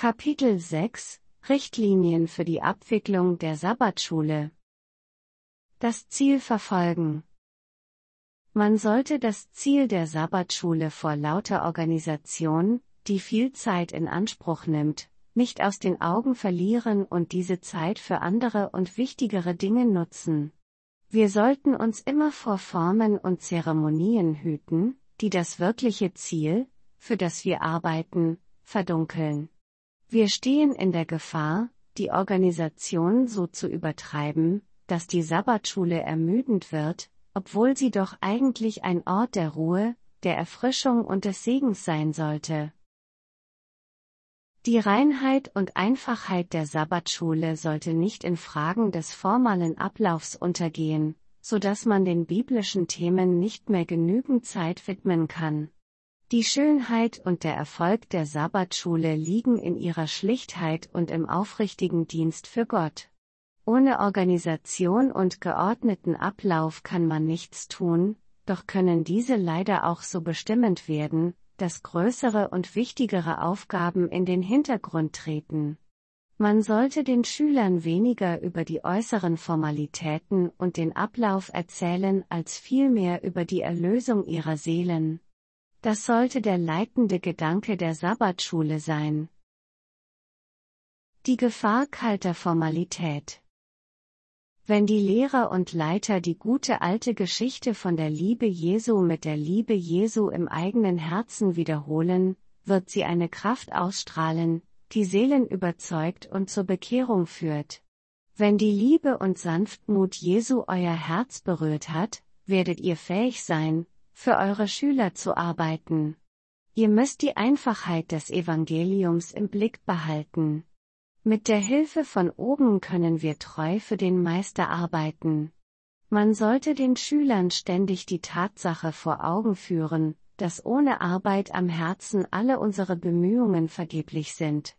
Kapitel 6 – Richtlinien für die Abwicklung der Sabbatschule. Das Ziel verfolgen. Man sollte das Ziel der Sabbatschule vor lauter Organisation, die viel Zeit in Anspruch nimmt, nicht aus den Augen verlieren und diese Zeit für andere und wichtigere Dinge nutzen. Wir sollten uns immer vor Formen und Zeremonien hüten, die das wirkliche Ziel, für das wir arbeiten, verdunkeln. Wir stehen in der Gefahr, die Organisation so zu übertreiben, dass die Sabbatschule ermüdend wird, obwohl sie doch eigentlich ein Ort der Ruhe, der Erfrischung und des Segens sein sollte. Die Reinheit und Einfachheit der Sabbatschule sollte nicht in Fragen des formalen Ablaufs untergehen, so dass man den biblischen Themen nicht mehr genügend Zeit widmen kann. Die Schönheit und der Erfolg der Sabbatschule liegen in ihrer Schlichtheit und im aufrichtigen Dienst für Gott. Ohne Organisation und geordneten Ablauf kann man nichts tun, doch können diese leider auch so bestimmend werden, dass größere und wichtigere Aufgaben in den Hintergrund treten. Man sollte den Schülern weniger über die äußeren Formalitäten und den Ablauf erzählen als vielmehr über die Erlösung ihrer Seelen. Das sollte der leitende Gedanke der Sabbatschule sein. Die Gefahr kalter Formalität. Wenn die Lehrer und Leiter die gute alte Geschichte von der Liebe Jesu mit der Liebe Jesu im eigenen Herzen wiederholen, wird sie eine Kraft ausstrahlen, die Seelen überzeugt und zur Bekehrung führt. Wenn die Liebe und Sanftmut Jesu euer Herz berührt hat, werdet ihr fähig sein, für eure Schüler zu arbeiten. Ihr müsst die Einfachheit des Evangeliums im Blick behalten. Mit der Hilfe von oben können wir treu für den Meister arbeiten. Man sollte den Schülern ständig die Tatsache vor Augen führen, dass ohne Arbeit am Herzen alle unsere Bemühungen vergeblich sind.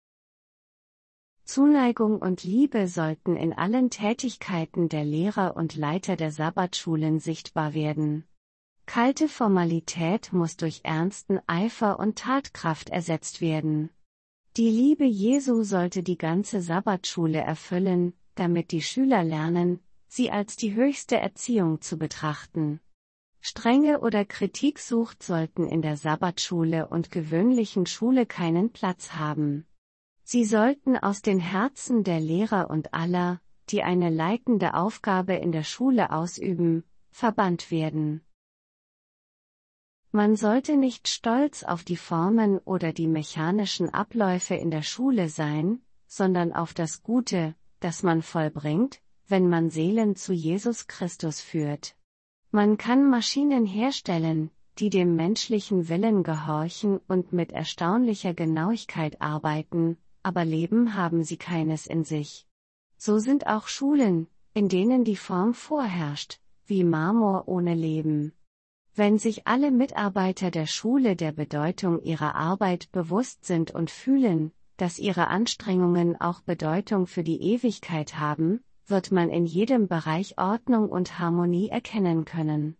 Zuneigung und Liebe sollten in allen Tätigkeiten der Lehrer und Leiter der Sabbatschulen sichtbar werden. Kalte Formalität muss durch ernsten Eifer und Tatkraft ersetzt werden. Die Liebe Jesu sollte die ganze Sabbatschule erfüllen, damit die Schüler lernen, sie als die höchste Erziehung zu betrachten. Strenge oder Kritiksucht sollten in der Sabbatschule und gewöhnlichen Schule keinen Platz haben. Sie sollten aus den Herzen der Lehrer und aller, die eine leitende Aufgabe in der Schule ausüben, verbannt werden. Man sollte nicht stolz auf die Formen oder die mechanischen Abläufe in der Schule sein, sondern auf das Gute, das man vollbringt, wenn man Seelen zu Jesus Christus führt. Man kann Maschinen herstellen, die dem menschlichen Willen gehorchen und mit erstaunlicher Genauigkeit arbeiten, aber Leben haben sie keines in sich. So sind auch Schulen, in denen die Form vorherrscht, wie Marmor ohne Leben. Wenn sich alle Mitarbeiter der Schule der Bedeutung ihrer Arbeit bewusst sind und fühlen, dass ihre Anstrengungen auch Bedeutung für die Ewigkeit haben, wird man in jedem Bereich Ordnung und Harmonie erkennen können.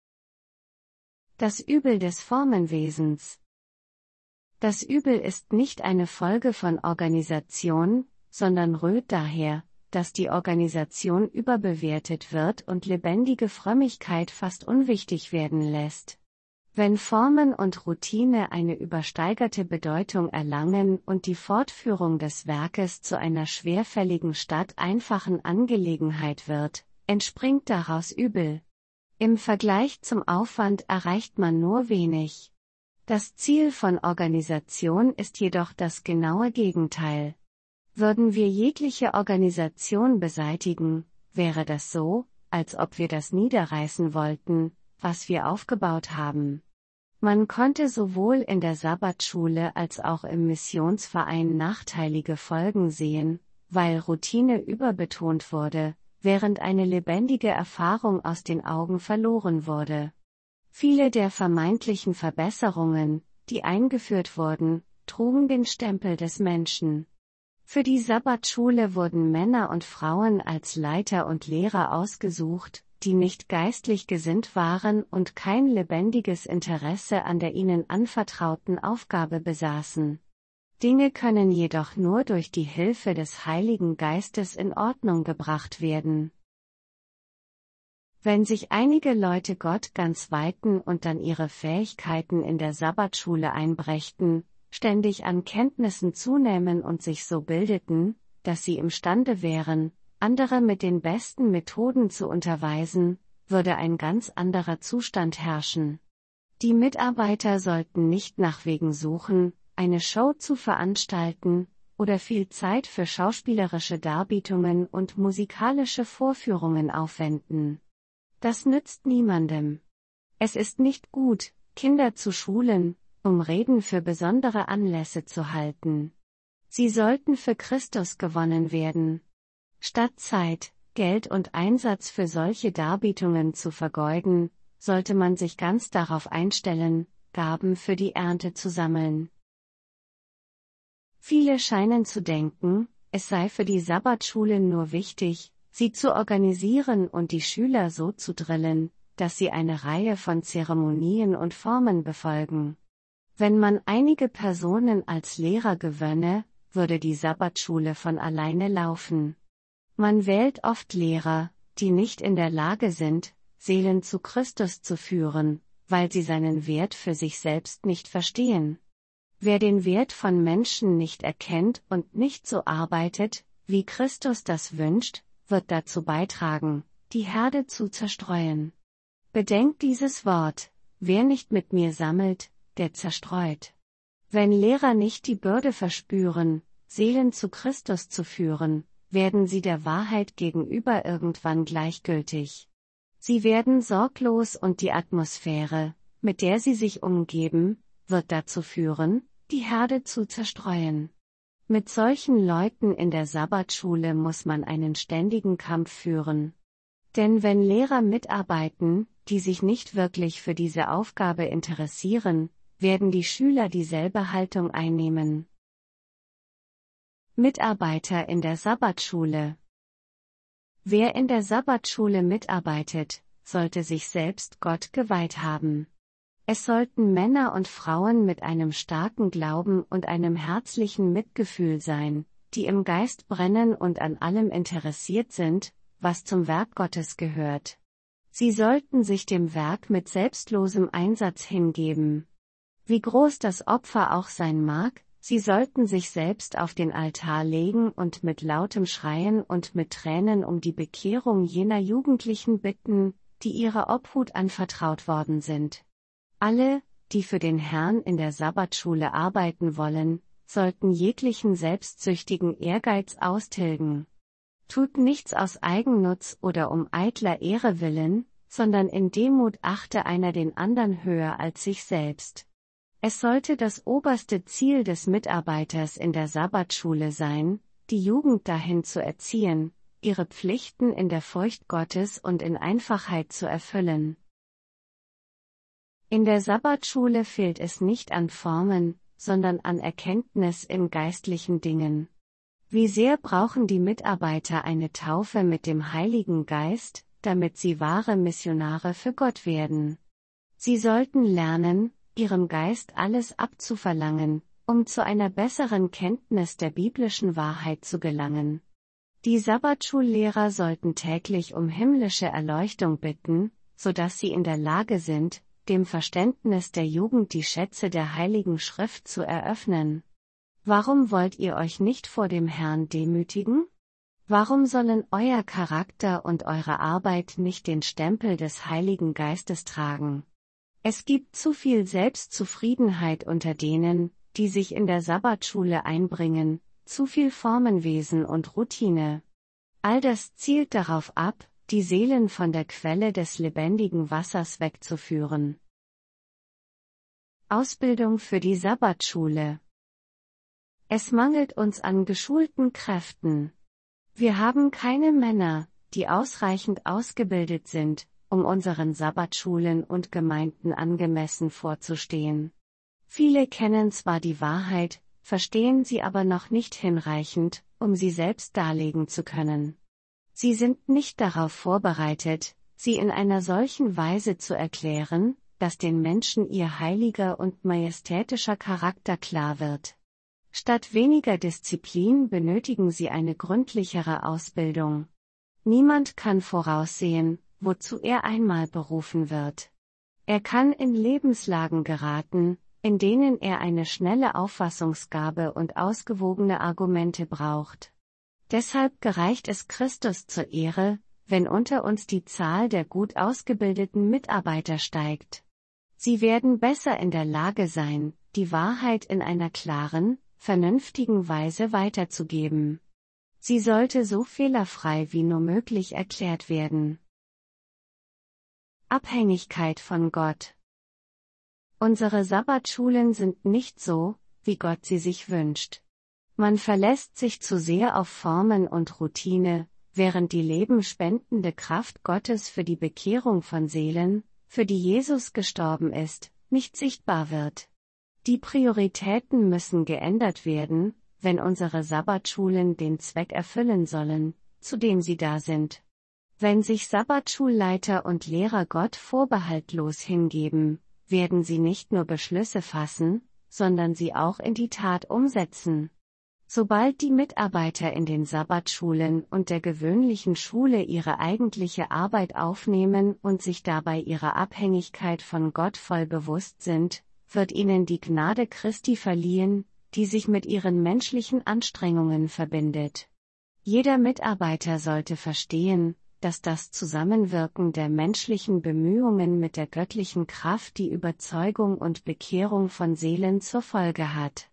Das Übel des Formenwesens. Das Übel ist nicht eine Folge von Organisation, sondern rührt daher, dass die Organisation überbewertet wird und lebendige Frömmigkeit fast unwichtig werden lässt. Wenn Formen und Routine eine übersteigerte Bedeutung erlangen und die Fortführung des Werkes zu einer schwerfälligen statt einfachen Angelegenheit wird, entspringt daraus Übel. Im Vergleich zum Aufwand erreicht man nur wenig. Das Ziel von Organisation ist jedoch das genaue Gegenteil. Würden wir jegliche Organisation beseitigen, wäre das so, als ob wir das niederreißen wollten, was wir aufgebaut haben. Man konnte sowohl in der Sabbatschule als auch im Missionsverein nachteilige Folgen sehen, weil Routine überbetont wurde, während eine lebendige Erfahrung aus den Augen verloren wurde. Viele der vermeintlichen Verbesserungen, die eingeführt wurden, trugen den Stempel des Menschen. Für die Sabbatschule wurden Männer und Frauen als Leiter und Lehrer ausgesucht, die nicht geistlich gesinnt waren und kein lebendiges Interesse an der ihnen anvertrauten Aufgabe besaßen. Dinge können jedoch nur durch die Hilfe des Heiligen Geistes in Ordnung gebracht werden. Wenn sich einige Leute Gott ganz weihten und dann ihre Fähigkeiten in der Sabbatschule einbrächten, ständig an Kenntnissen zunähmen und sich so bildeten, dass sie imstande wären, andere mit den besten Methoden zu unterweisen, würde ein ganz anderer Zustand herrschen. Die Mitarbeiter sollten nicht nach Wegen suchen, eine Show zu veranstalten, oder viel Zeit für schauspielerische Darbietungen und musikalische Vorführungen aufwenden. Das nützt niemandem. Es ist nicht gut, Kinder zu schulen, um Reden für besondere Anlässe zu halten. Sie sollten für Christus gewonnen werden. Statt Zeit, Geld und Einsatz für solche Darbietungen zu vergeuden, sollte man sich ganz darauf einstellen, Gaben für die Ernte zu sammeln. Viele scheinen zu denken, es sei für die Sabbatschulen nur wichtig, sie zu organisieren und die Schüler so zu drillen, dass sie eine Reihe von Zeremonien und Formen befolgen. Wenn man einige Personen als Lehrer gewönne, würde die Sabbatschule von alleine laufen. Man wählt oft Lehrer, die nicht in der Lage sind, Seelen zu Christus zu führen, weil sie seinen Wert für sich selbst nicht verstehen. Wer den Wert von Menschen nicht erkennt und nicht so arbeitet, wie Christus das wünscht, wird dazu beitragen, die Herde zu zerstreuen. Bedenkt dieses Wort: Wer nicht mit mir sammelt, der zerstreut. Wenn Lehrer nicht die Bürde verspüren, Seelen zu Christus zu führen, werden sie der Wahrheit gegenüber irgendwann gleichgültig. Sie werden sorglos und die Atmosphäre, mit der sie sich umgeben, wird dazu führen, die Herde zu zerstreuen. Mit solchen Leuten in der Sabbatschule muss man einen ständigen Kampf führen. Denn wenn Lehrer mitarbeiten, die sich nicht wirklich für diese Aufgabe interessieren, werden die Schüler dieselbe Haltung einnehmen. Mitarbeiter in der Sabbatschule. Wer in der Sabbatschule mitarbeitet, sollte sich selbst Gott geweiht haben. Es sollten Männer und Frauen mit einem starken Glauben und einem herzlichen Mitgefühl sein, die im Geist brennen und an allem interessiert sind, was zum Werk Gottes gehört. Sie sollten sich dem Werk mit selbstlosem Einsatz hingeben. Wie groß das Opfer auch sein mag, sie sollten sich selbst auf den Altar legen und mit lautem Schreien und mit Tränen um die Bekehrung jener Jugendlichen bitten, die ihrer Obhut anvertraut worden sind. Alle, die für den Herrn in der Sabbatschule arbeiten wollen, sollten jeglichen selbstsüchtigen Ehrgeiz austilgen. Tut nichts aus Eigennutz oder um eitler Ehre willen, sondern in Demut achte einer den anderen höher als sich selbst. Es sollte das oberste Ziel des Mitarbeiters in der Sabbatschule sein, die Jugend dahin zu erziehen, ihre Pflichten in der Furcht Gottes und in Einfachheit zu erfüllen. In der Sabbatschule fehlt es nicht an Formen, sondern an Erkenntnis in geistlichen Dingen. Wie sehr brauchen die Mitarbeiter eine Taufe mit dem Heiligen Geist, damit sie wahre Missionare für Gott werden. Sie sollten lernen, ihrem Geist alles abzuverlangen, um zu einer besseren Kenntnis der biblischen Wahrheit zu gelangen. Die Sabbatschullehrer sollten täglich um himmlische Erleuchtung bitten, sodass sie in der Lage sind, dem Verständnis der Jugend die Schätze der Heiligen Schrift zu eröffnen. Warum wollt ihr euch nicht vor dem Herrn demütigen? Warum sollen euer Charakter und eure Arbeit nicht den Stempel des Heiligen Geistes tragen? Es gibt zu viel Selbstzufriedenheit unter denen, die sich in der Sabbatschule einbringen, zu viel Formenwesen und Routine. All das zielt darauf ab, die Seelen von der Quelle des lebendigen Wassers wegzuführen. Ausbildung für die Sabbatschule. Es mangelt uns an geschulten Kräften. Wir haben keine Männer, die ausreichend ausgebildet sind, um unseren Sabbatschulen und Gemeinden angemessen vorzustehen. Viele kennen zwar die Wahrheit, verstehen sie aber noch nicht hinreichend, um sie selbst darlegen zu können. Sie sind nicht darauf vorbereitet, sie in einer solchen Weise zu erklären, dass den Menschen ihr heiliger und majestätischer Charakter klar wird. Statt weniger Disziplin benötigen sie eine gründlichere Ausbildung. Niemand kann voraussehen, wozu er einmal berufen wird. Er kann in Lebenslagen geraten, in denen er eine schnelle Auffassungsgabe und ausgewogene Argumente braucht. Deshalb gereicht es Christus zur Ehre, wenn unter uns die Zahl der gut ausgebildeten Mitarbeiter steigt. Sie werden besser in der Lage sein, die Wahrheit in einer klaren, vernünftigen Weise weiterzugeben. Sie sollte so fehlerfrei wie nur möglich erklärt werden. Abhängigkeit von Gott. Unsere Sabbatschulen sind nicht so, wie Gott sie sich wünscht. Man verlässt sich zu sehr auf Formen und Routine, während die lebenspendende Kraft Gottes für die Bekehrung von Seelen, für die Jesus gestorben ist, nicht sichtbar wird. Die Prioritäten müssen geändert werden, wenn unsere Sabbatschulen den Zweck erfüllen sollen, zu dem sie da sind. Wenn sich Sabbatschulleiter und Lehrer Gott vorbehaltlos hingeben, werden sie nicht nur Beschlüsse fassen, sondern sie auch in die Tat umsetzen. Sobald die Mitarbeiter in den Sabbatschulen und der gewöhnlichen Schule ihre eigentliche Arbeit aufnehmen und sich dabei ihrer Abhängigkeit von Gott voll bewusst sind, wird ihnen die Gnade Christi verliehen, die sich mit ihren menschlichen Anstrengungen verbindet. Jeder Mitarbeiter sollte verstehen, dass das Zusammenwirken der menschlichen Bemühungen mit der göttlichen Kraft die Überzeugung und Bekehrung von Seelen zur Folge hat.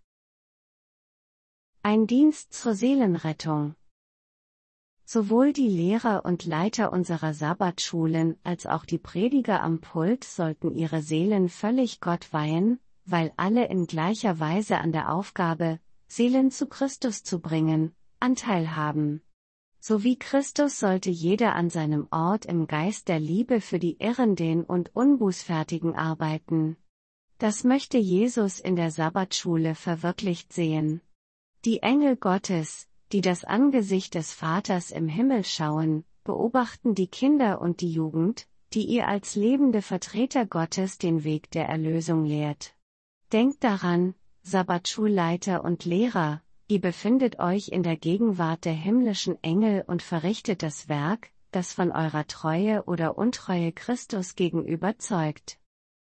Ein Dienst zur Seelenrettung. Sowohl die Lehrer und Leiter unserer Sabbatschulen als auch die Prediger am Pult sollten ihre Seelen völlig Gott weihen, weil alle in gleicher Weise an der Aufgabe, Seelen zu Christus zu bringen, Anteil haben. So wie Christus sollte jeder an seinem Ort im Geist der Liebe für die Irrenden und Unbußfertigen arbeiten. Das möchte Jesus in der Sabbatschule verwirklicht sehen. Die Engel Gottes, die das Angesicht des Vaters im Himmel schauen, beobachten die Kinder und die Jugend, die ihr als lebende Vertreter Gottes den Weg der Erlösung lehrt. Denkt daran, Sabbatschulleiter und Lehrer, ihr befindet euch in der Gegenwart der himmlischen Engel und verrichtet das Werk, das von eurer Treue oder Untreue Christus gegenüber zeugt.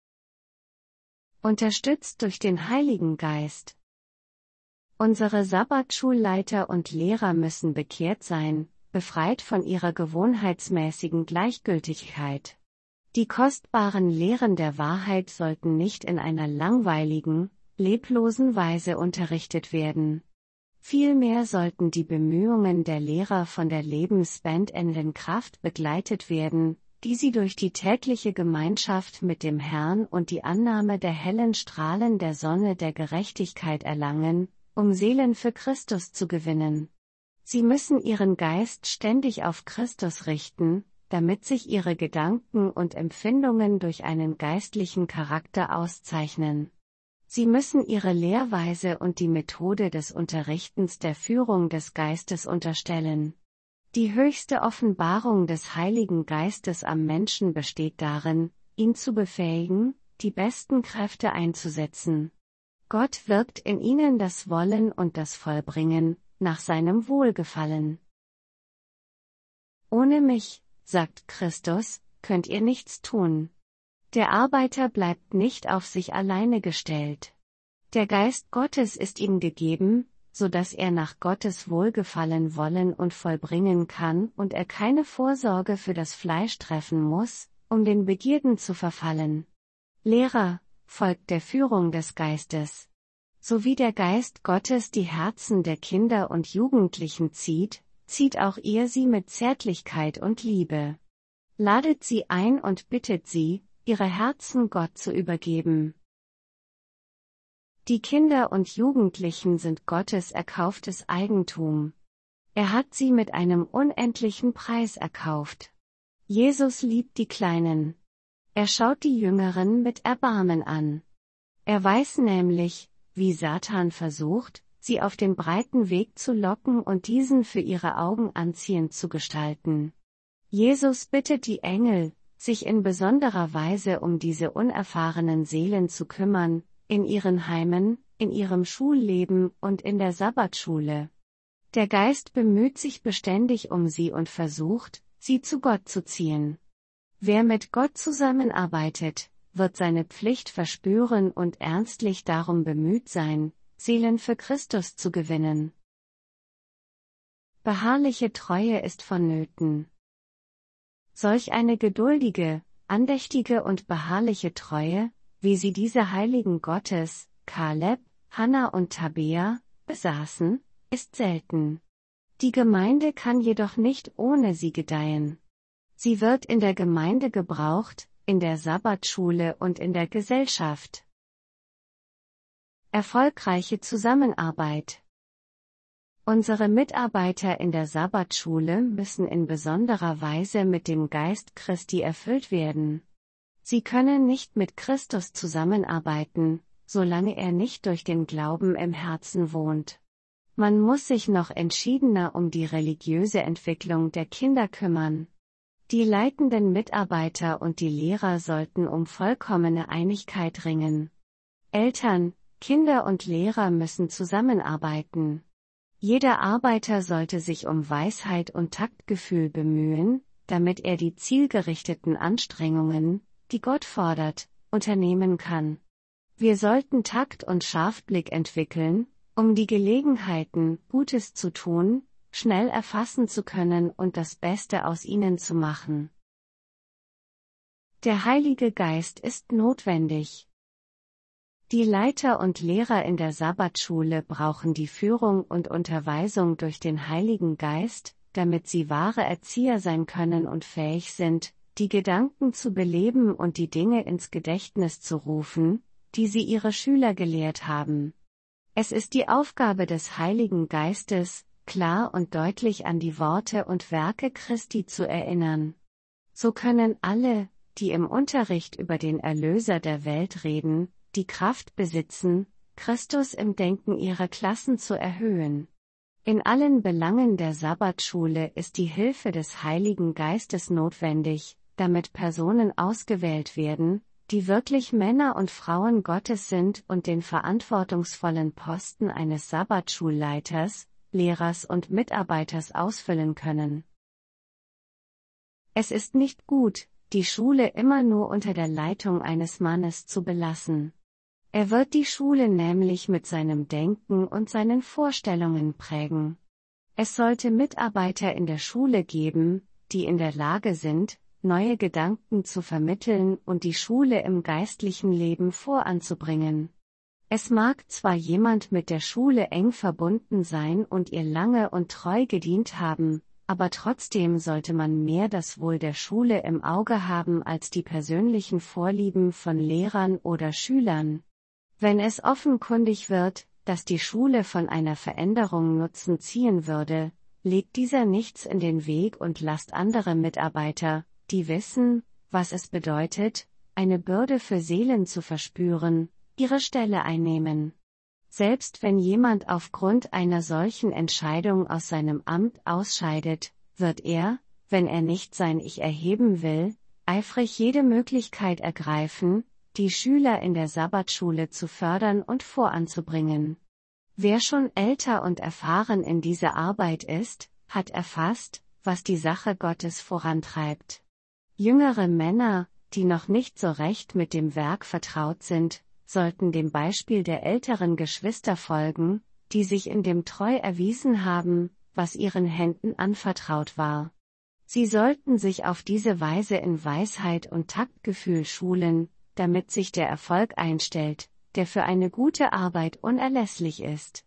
Unterstützt durch den Heiligen Geist. Unsere Sabbatschulleiter und Lehrer müssen bekehrt sein, befreit von ihrer gewohnheitsmäßigen Gleichgültigkeit. Die kostbaren Lehren der Wahrheit sollten nicht in einer langweiligen, leblosen Weise unterrichtet werden. Vielmehr sollten die Bemühungen der Lehrer von der lebensspendenden Kraft begleitet werden, die sie durch die tägliche Gemeinschaft mit dem Herrn und die Annahme der hellen Strahlen der Sonne der Gerechtigkeit erlangen, um Seelen für Christus zu gewinnen. Sie müssen ihren Geist ständig auf Christus richten, damit sich ihre Gedanken und Empfindungen durch einen geistlichen Charakter auszeichnen. Sie müssen ihre Lehrweise und die Methode des Unterrichtens der Führung des Geistes unterstellen. Die höchste Offenbarung des Heiligen Geistes am Menschen besteht darin, ihn zu befähigen, die besten Kräfte einzusetzen. Gott wirkt in ihnen das Wollen und das Vollbringen, nach seinem Wohlgefallen. Ohne mich, sagt Christus, könnt ihr nichts tun. Der Arbeiter bleibt nicht auf sich alleine gestellt. Der Geist Gottes ist ihm gegeben, so dass er nach Gottes Wohlgefallen wollen und vollbringen kann und er keine Vorsorge für das Fleisch treffen muss, um den Begierden zu verfallen. Lehrer, folgt der Führung des Geistes. So wie der Geist Gottes die Herzen der Kinder und Jugendlichen zieht, zieht auch ihr sie mit Zärtlichkeit und Liebe. Ladet sie ein und bittet sie, ihre Herzen Gott zu übergeben. Die Kinder und Jugendlichen sind Gottes erkauftes Eigentum. Er hat sie mit einem unendlichen Preis erkauft. Jesus liebt die Kleinen. Er schaut die Jüngeren mit Erbarmen an. Er weiß nämlich, wie Satan versucht, sie auf den breiten Weg zu locken und diesen für ihre Augen anziehend zu gestalten. Jesus bittet die Engel, sich in besonderer Weise um diese unerfahrenen Seelen zu kümmern, in ihren Heimen, in ihrem Schulleben und in der Sabbatschule. Der Geist bemüht sich beständig um sie und versucht, sie zu Gott zu ziehen. Wer mit Gott zusammenarbeitet, wird seine Pflicht verspüren und ernstlich darum bemüht sein, Seelen für Christus zu gewinnen. Beharrliche Treue ist vonnöten. Solch eine geduldige, andächtige und beharrliche Treue, wie sie diese Heiligen Gottes, Kaleb, Hanna und Tabea, besaßen, ist selten. Die Gemeinde kann jedoch nicht ohne sie gedeihen. Sie wird in der Gemeinde gebraucht, in der Sabbatschule und in der Gesellschaft. Erfolgreiche Zusammenarbeit. Unsere Mitarbeiter in der Sabbatschule müssen in besonderer Weise mit dem Geist Christi erfüllt werden. Sie können nicht mit Christus zusammenarbeiten, solange er nicht durch den Glauben im Herzen wohnt. Man muss sich noch entschiedener um die religiöse Entwicklung der Kinder kümmern. Die leitenden Mitarbeiter und die Lehrer sollten um vollkommene Einigkeit ringen. Eltern, Kinder und Lehrer müssen zusammenarbeiten. Jeder Arbeiter sollte sich um Weisheit und Taktgefühl bemühen, damit er die zielgerichteten Anstrengungen, die Gott fordert, unternehmen kann. Wir sollten Takt und Scharfblick entwickeln, um die Gelegenheiten, Gutes zu tun, schnell erfassen zu können und das Beste aus ihnen zu machen. Der Heilige Geist ist notwendig. Die Leiter und Lehrer in der Sabbatschule brauchen die Führung und Unterweisung durch den Heiligen Geist, damit sie wahre Erzieher sein können und fähig sind, die Gedanken zu beleben und die Dinge ins Gedächtnis zu rufen, die sie ihre Schüler gelehrt haben. Es ist die Aufgabe des Heiligen Geistes, klar und deutlich an die Worte und Werke Christi zu erinnern. So können alle, die im Unterricht über den Erlöser der Welt reden, die Kraft besitzen, Christus im Denken ihrer Klassen zu erhöhen. In allen Belangen der Sabbatschule ist die Hilfe des Heiligen Geistes notwendig, damit Personen ausgewählt werden, die wirklich Männer und Frauen Gottes sind und den verantwortungsvollen Posten eines Sabbatschulleiters, Lehrers und Mitarbeiters ausfüllen können. Es ist nicht gut, die Schule immer nur unter der Leitung eines Mannes zu belassen. Er wird die Schule nämlich mit seinem Denken und seinen Vorstellungen prägen. Es sollte Mitarbeiter in der Schule geben, die in der Lage sind, neue Gedanken zu vermitteln und die Schule im geistlichen Leben voranzubringen. Es mag zwar jemand mit der Schule eng verbunden sein und ihr lange und treu gedient haben, aber trotzdem sollte man mehr das Wohl der Schule im Auge haben als die persönlichen Vorlieben von Lehrern oder Schülern. Wenn es offenkundig wird, dass die Schule von einer Veränderung Nutzen ziehen würde, legt dieser nichts in den Weg und lasst andere Mitarbeiter, die wissen, was es bedeutet, eine Bürde für Seelen zu verspüren, ihre Stelle einnehmen. Selbst wenn jemand aufgrund einer solchen Entscheidung aus seinem Amt ausscheidet, wird er, wenn er nicht sein Ich erheben will, eifrig jede Möglichkeit ergreifen, die Schüler in der Sabbatschule zu fördern und voranzubringen. Wer schon älter und erfahren in dieser Arbeit ist, hat erfasst, was die Sache Gottes vorantreibt. Jüngere Männer, die noch nicht so recht mit dem Werk vertraut sind, sollten dem Beispiel der älteren Geschwister folgen, die sich in dem treu erwiesen haben, was ihren Händen anvertraut war. Sie sollten sich auf diese Weise in Weisheit und Taktgefühl schulen, damit sich der Erfolg einstellt, der für eine gute Arbeit unerlässlich ist.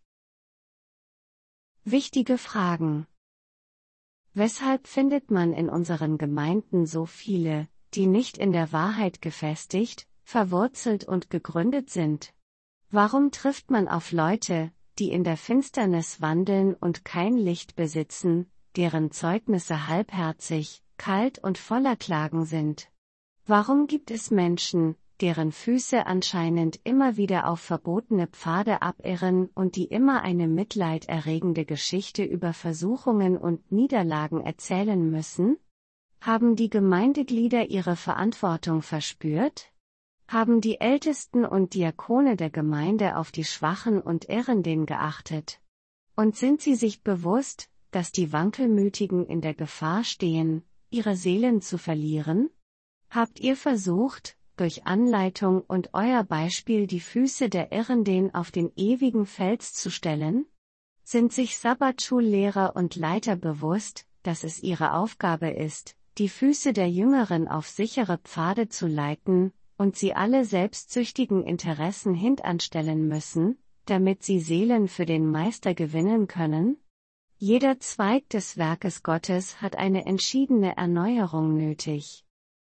Wichtige Fragen. Weshalb findet man in unseren Gemeinden so viele, die nicht in der Wahrheit gefestigt, verwurzelt und gegründet sind? Warum trifft man auf Leute, die in der Finsternis wandeln und kein Licht besitzen, deren Zeugnisse halbherzig, kalt und voller Klagen sind? Warum gibt es Menschen, deren Füße anscheinend immer wieder auf verbotene Pfade abirren und die immer eine mitleiderregende Geschichte über Versuchungen und Niederlagen erzählen müssen? Haben die Gemeindeglieder ihre Verantwortung verspürt? Haben die Ältesten und Diakone der Gemeinde auf die Schwachen und Irrenden geachtet? Und sind sie sich bewusst, dass die Wankelmütigen in der Gefahr stehen, ihre Seelen zu verlieren? Habt ihr versucht, durch Anleitung und euer Beispiel die Füße der Irrenden auf den ewigen Fels zu stellen? Sind sich Sabbatschullehrer und Leiter bewusst, dass es ihre Aufgabe ist, die Füße der Jüngeren auf sichere Pfade zu leiten, und sie alle selbstsüchtigen Interessen hintanstellen müssen, damit sie Seelen für den Meister gewinnen können? Jeder Zweig des Werkes Gottes hat eine entschiedene Erneuerung nötig.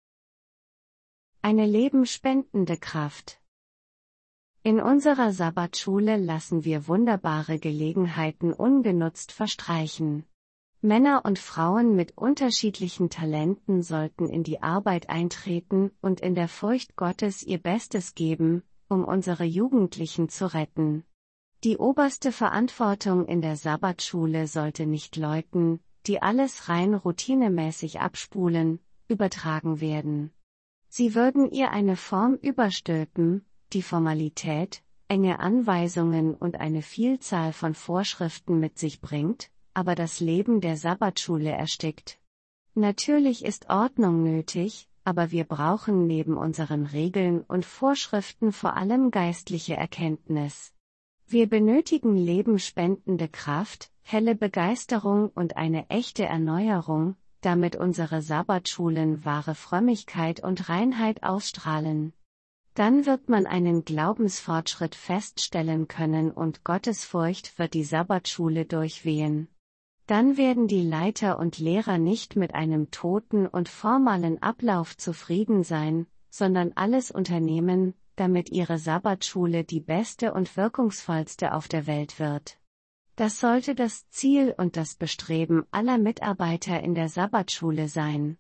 Eine lebenspendende Kraft. In unserer Sabbatschule lassen wir wunderbare Gelegenheiten ungenutzt verstreichen. Männer und Frauen mit unterschiedlichen Talenten sollten in die Arbeit eintreten und in der Furcht Gottes ihr Bestes geben, um unsere Jugendlichen zu retten. Die oberste Verantwortung in der Sabbatschule sollte nicht Leuten, die alles rein routinemäßig abspulen, übertragen werden. Sie würden ihr eine Form überstülpen, die Formalität, enge Anweisungen und eine Vielzahl von Vorschriften mit sich bringt, aber das Leben der Sabbatschule erstickt. Natürlich ist Ordnung nötig, aber wir brauchen neben unseren Regeln und Vorschriften vor allem geistliche Erkenntnis. Wir benötigen lebenspendende Kraft, helle Begeisterung und eine echte Erneuerung, damit unsere Sabbatschulen wahre Frömmigkeit und Reinheit ausstrahlen. Dann wird man einen Glaubensfortschritt feststellen können und Gottesfurcht wird die Sabbatschule durchwehen. Dann werden die Leiter und Lehrer nicht mit einem toten und formalen Ablauf zufrieden sein, sondern alles unternehmen, damit ihre Sabbatschule die beste und wirkungsvollste auf der Welt wird. Das sollte das Ziel und das Bestreben aller Mitarbeiter in der Sabbatschule sein.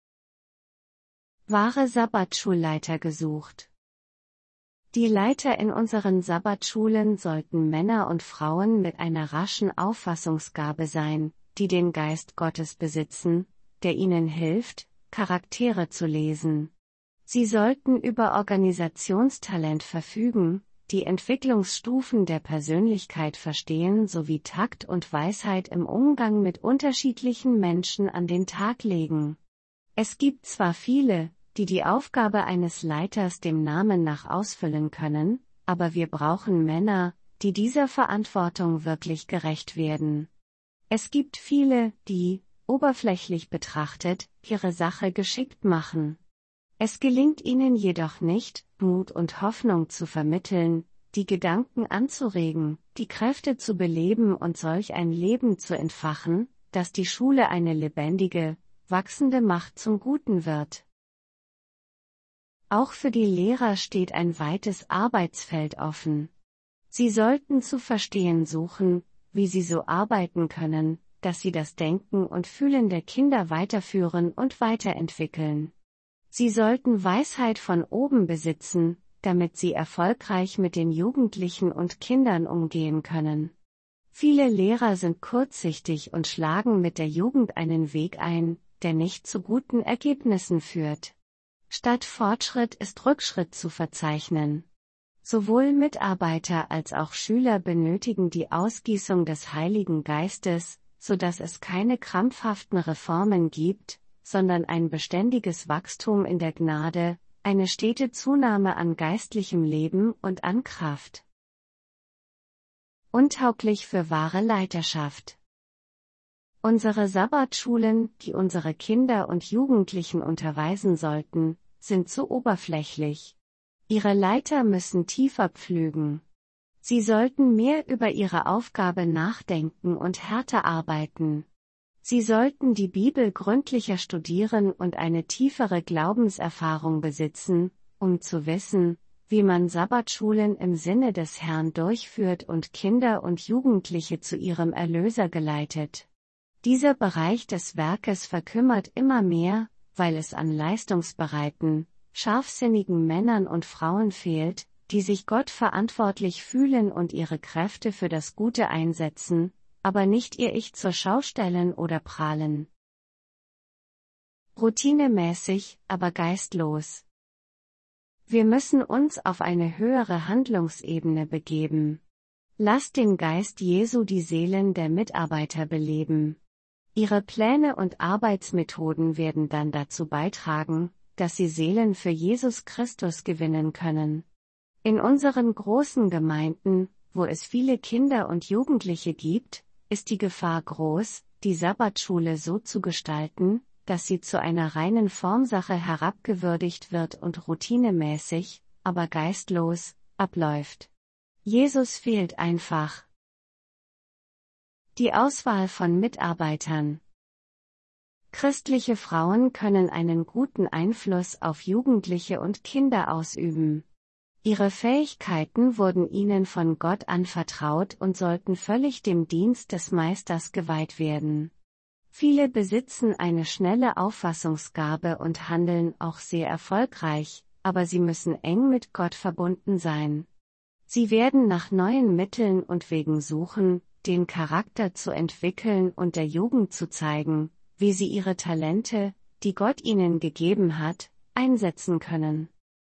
Wahre Sabbatschulleiter gesucht. Die Leiter in unseren Sabbatschulen sollten Männer und Frauen mit einer raschen Auffassungsgabe sein, die den Geist Gottes besitzen, der ihnen hilft, Charaktere zu lesen. Sie sollten über Organisationstalent verfügen, die Entwicklungsstufen der Persönlichkeit verstehen sowie Takt und Weisheit im Umgang mit unterschiedlichen Menschen an den Tag legen. Es gibt zwar viele, die die Aufgabe eines Leiters dem Namen nach ausfüllen können, aber wir brauchen Männer, die dieser Verantwortung wirklich gerecht werden. Es gibt viele, die, oberflächlich betrachtet, ihre Sache geschickt machen. Es gelingt ihnen jedoch nicht, Mut und Hoffnung zu vermitteln, die Gedanken anzuregen, die Kräfte zu beleben und solch ein Leben zu entfachen, dass die Schule eine lebendige, wachsende Macht zum Guten wird. Auch für die Lehrer steht ein weites Arbeitsfeld offen. Sie sollten zu verstehen suchen, wie sie so arbeiten können, dass sie das Denken und Fühlen der Kinder weiterführen und weiterentwickeln. Sie sollten Weisheit von oben besitzen, damit sie erfolgreich mit den Jugendlichen und Kindern umgehen können. Viele Lehrer sind kurzsichtig und schlagen mit der Jugend einen Weg ein, der nicht zu guten Ergebnissen führt. Statt Fortschritt ist Rückschritt zu verzeichnen. Sowohl Mitarbeiter als auch Schüler benötigen die Ausgießung des Heiligen Geistes, sodass es keine krampfhaften Reformen gibt, sondern ein beständiges Wachstum in der Gnade, eine stete Zunahme an geistlichem Leben und an Kraft. Untauglich für wahre Leiterschaft. Unsere Sabbatschulen, die unsere Kinder und Jugendlichen unterweisen sollten, sind zu oberflächlich. Ihre Leiter müssen tiefer pflügen. Sie sollten mehr über ihre Aufgabe nachdenken und härter arbeiten. Sie sollten die Bibel gründlicher studieren und eine tiefere Glaubenserfahrung besitzen, um zu wissen, wie man Sabbatschulen im Sinne des Herrn durchführt und Kinder und Jugendliche zu ihrem Erlöser geleitet. Dieser Bereich des Werkes verkümmert immer mehr, weil es an leistungsbereiten, scharfsinnigen Männern und Frauen fehlt, die sich Gott verantwortlich fühlen und ihre Kräfte für das Gute einsetzen, aber nicht ihr Ich zur Schau stellen oder prahlen. Routinemäßig, aber geistlos. Wir müssen uns auf eine höhere Handlungsebene begeben. Lasst den Geist Jesu die Seelen der Mitarbeiter beleben. Ihre Pläne und Arbeitsmethoden werden dann dazu beitragen, dass sie Seelen für Jesus Christus gewinnen können. In unseren großen Gemeinden, wo es viele Kinder und Jugendliche gibt, ist die Gefahr groß, die Sabbatschule so zu gestalten, dass sie zu einer reinen Formsache herabgewürdigt wird und routinemäßig, aber geistlos, abläuft. Jesus fehlt einfach. Die Auswahl von Mitarbeitern. Christliche Frauen können einen guten Einfluss auf Jugendliche und Kinder ausüben. Ihre Fähigkeiten wurden ihnen von Gott anvertraut und sollten völlig dem Dienst des Meisters geweiht werden. Viele besitzen eine schnelle Auffassungsgabe und handeln auch sehr erfolgreich, aber sie müssen eng mit Gott verbunden sein. Sie werden nach neuen Mitteln und Wegen suchen, den Charakter zu entwickeln und der Jugend zu zeigen, wie sie ihre Talente, die Gott ihnen gegeben hat, einsetzen können.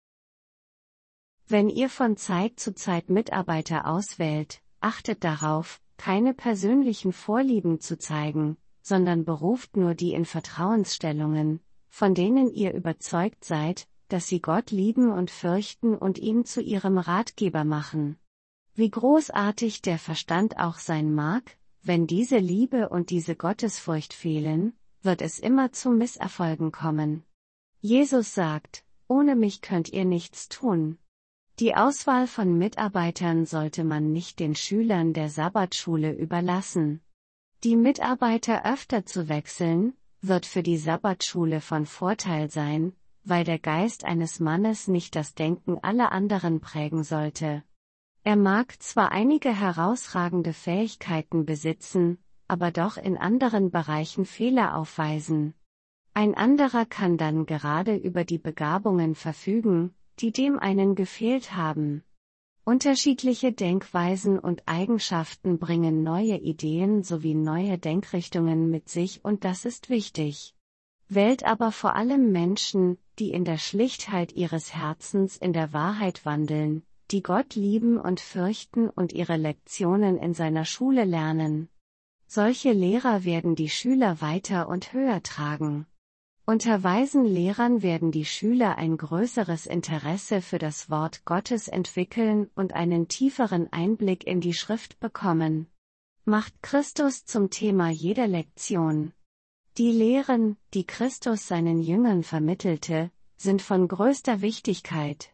Wenn ihr von Zeit zu Zeit Mitarbeiter auswählt, achtet darauf, keine persönlichen Vorlieben zu zeigen, sondern beruft nur die in Vertrauensstellungen, von denen ihr überzeugt seid, dass sie Gott lieben und fürchten und ihn zu ihrem Ratgeber machen. Wie großartig der Verstand auch sein mag, wenn diese Liebe und diese Gottesfurcht fehlen, wird es immer zu Misserfolgen kommen. Jesus sagt, ohne mich könnt ihr nichts tun. Die Auswahl von Mitarbeitern sollte man nicht den Schülern der Sabbatschule überlassen. Die Mitarbeiter öfter zu wechseln, wird für die Sabbatschule von Vorteil sein, weil der Geist eines Mannes nicht das Denken aller anderen prägen sollte. Er mag zwar einige herausragende Fähigkeiten besitzen, aber doch in anderen Bereichen Fehler aufweisen. Ein anderer kann dann gerade über die Begabungen verfügen, die dem einen gefehlt haben. Unterschiedliche Denkweisen und Eigenschaften bringen neue Ideen sowie neue Denkrichtungen mit sich und das ist wichtig. Wählt aber vor allem Menschen, die in der Schlichtheit ihres Herzens in der Wahrheit wandeln, die Gott lieben und fürchten und ihre Lektionen in seiner Schule lernen. Solche Lehrer werden die Schüler weiter und höher tragen. Unter weisen Lehrern werden die Schüler ein größeres Interesse für das Wort Gottes entwickeln und einen tieferen Einblick in die Schrift bekommen. Macht Christus zum Thema jeder Lektion. Die Lehren, die Christus seinen Jüngern vermittelte, sind von größter Wichtigkeit.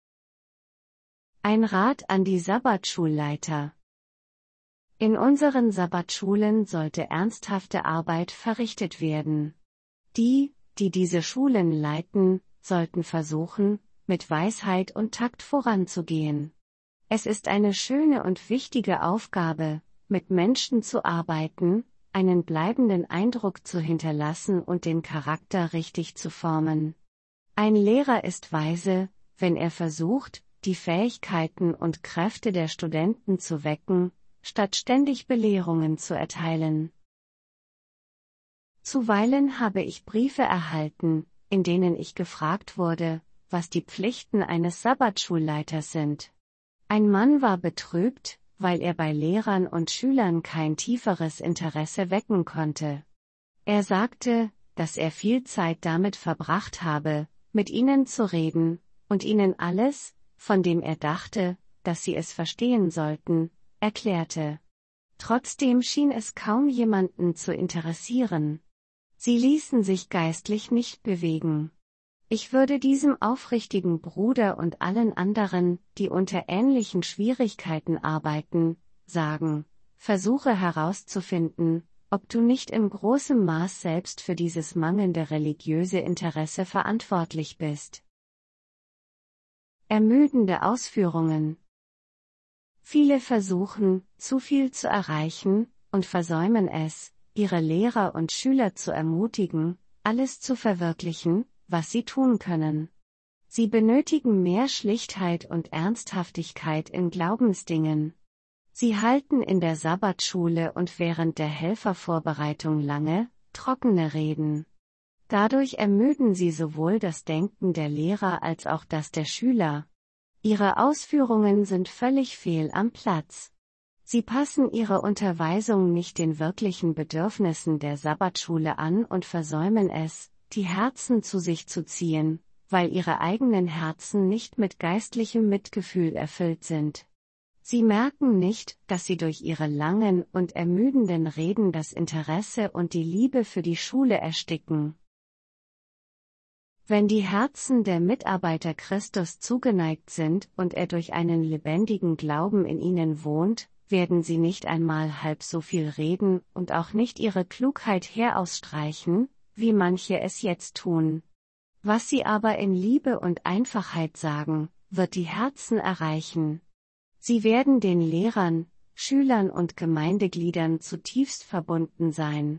Ein Rat an die Sabbatschulleiter. In unseren Sabbatschulen sollte ernsthafte Arbeit verrichtet werden. Die diese Schulen leiten, sollten versuchen, mit Weisheit und Takt voranzugehen. Es ist eine schöne und wichtige Aufgabe, mit Menschen zu arbeiten, einen bleibenden Eindruck zu hinterlassen und den Charakter richtig zu formen. Ein Lehrer ist weise, wenn er versucht, die Fähigkeiten und Kräfte der Studenten zu wecken, statt ständig Belehrungen zu erteilen. Zuweilen habe ich Briefe erhalten, in denen ich gefragt wurde, was die Pflichten eines Sabbatschulleiters sind. Ein Mann war betrübt, weil er bei Lehrern und Schülern kein tieferes Interesse wecken konnte. Er sagte, dass er viel Zeit damit verbracht habe, mit ihnen zu reden, und ihnen alles, von dem er dachte, dass sie es verstehen sollten, erklärte. Trotzdem schien es kaum jemanden zu interessieren. Sie ließen sich geistlich nicht bewegen. Ich würde diesem aufrichtigen Bruder und allen anderen, die unter ähnlichen Schwierigkeiten arbeiten, sagen: Versuche herauszufinden, ob du nicht in großem Maß selbst für dieses mangelnde religiöse Interesse verantwortlich bist. Ermüdende Ausführungen. Viele versuchen, zu viel zu erreichen, und versäumen es, ihre Lehrer und Schüler zu ermutigen, alles zu verwirklichen, was sie tun können. Sie benötigen mehr Schlichtheit und Ernsthaftigkeit in Glaubensdingen. Sie halten in der Sabbatschule und während der Helfervorbereitung lange, trockene Reden. Dadurch ermüden sie sowohl das Denken der Lehrer als auch das der Schüler. Ihre Ausführungen sind völlig fehl am Platz. Sie passen ihre Unterweisung nicht den wirklichen Bedürfnissen der Sabbatschule an und versäumen es, die Herzen zu sich zu ziehen, weil ihre eigenen Herzen nicht mit geistlichem Mitgefühl erfüllt sind. Sie merken nicht, dass sie durch ihre langen und ermüdenden Reden das Interesse und die Liebe für die Schule ersticken. Wenn die Herzen der Mitarbeiter Christus zugeneigt sind und er durch einen lebendigen Glauben in ihnen wohnt, werden sie nicht einmal halb so viel reden und auch nicht ihre Klugheit herausstreichen, wie manche es jetzt tun. Was sie aber in Liebe und Einfachheit sagen, wird die Herzen erreichen. Sie werden den Lehrern, Schülern und Gemeindegliedern zutiefst verbunden sein.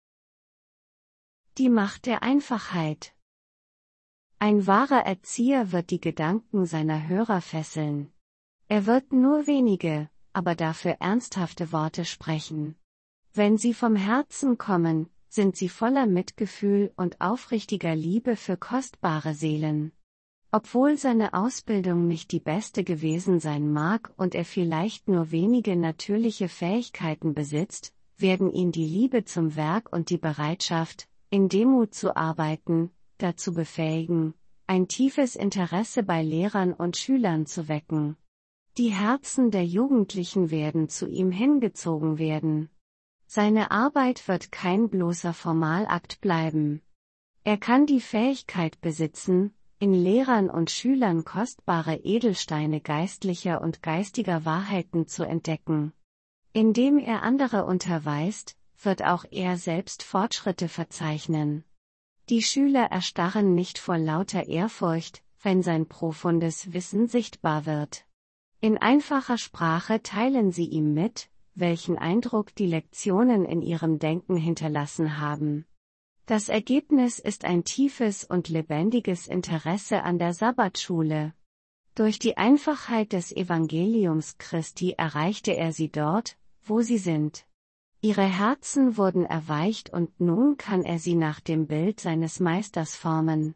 Die Macht der Einfachheit. Ein wahrer Erzieher wird die Gedanken seiner Hörer fesseln. Er wird nur wenige, aber dafür ernsthafte Worte sprechen. Wenn sie vom Herzen kommen, sind sie voller Mitgefühl und aufrichtiger Liebe für kostbare Seelen. Obwohl seine Ausbildung nicht die beste gewesen sein mag und er vielleicht nur wenige natürliche Fähigkeiten besitzt, werden ihn die Liebe zum Werk und die Bereitschaft, in Demut zu arbeiten, dazu befähigen, ein tiefes Interesse bei Lehrern und Schülern zu wecken. Die Herzen der Jugendlichen werden zu ihm hingezogen werden. Seine Arbeit wird kein bloßer Formalakt bleiben. Er kann die Fähigkeit besitzen, in Lehrern und Schülern kostbare Edelsteine geistlicher und geistiger Wahrheiten zu entdecken. Indem er andere unterweist, wird auch er selbst Fortschritte verzeichnen. Die Schüler erstarren nicht vor lauter Ehrfurcht, wenn sein profundes Wissen sichtbar wird. In einfacher Sprache teilen sie ihm mit, welchen Eindruck die Lektionen in ihrem Denken hinterlassen haben. Das Ergebnis ist ein tiefes und lebendiges Interesse an der Sabbatschule. Durch die Einfachheit des Evangeliums Christi erreichte er sie dort, wo sie sind. Ihre Herzen wurden erweicht und nun kann er sie nach dem Bild seines Meisters formen.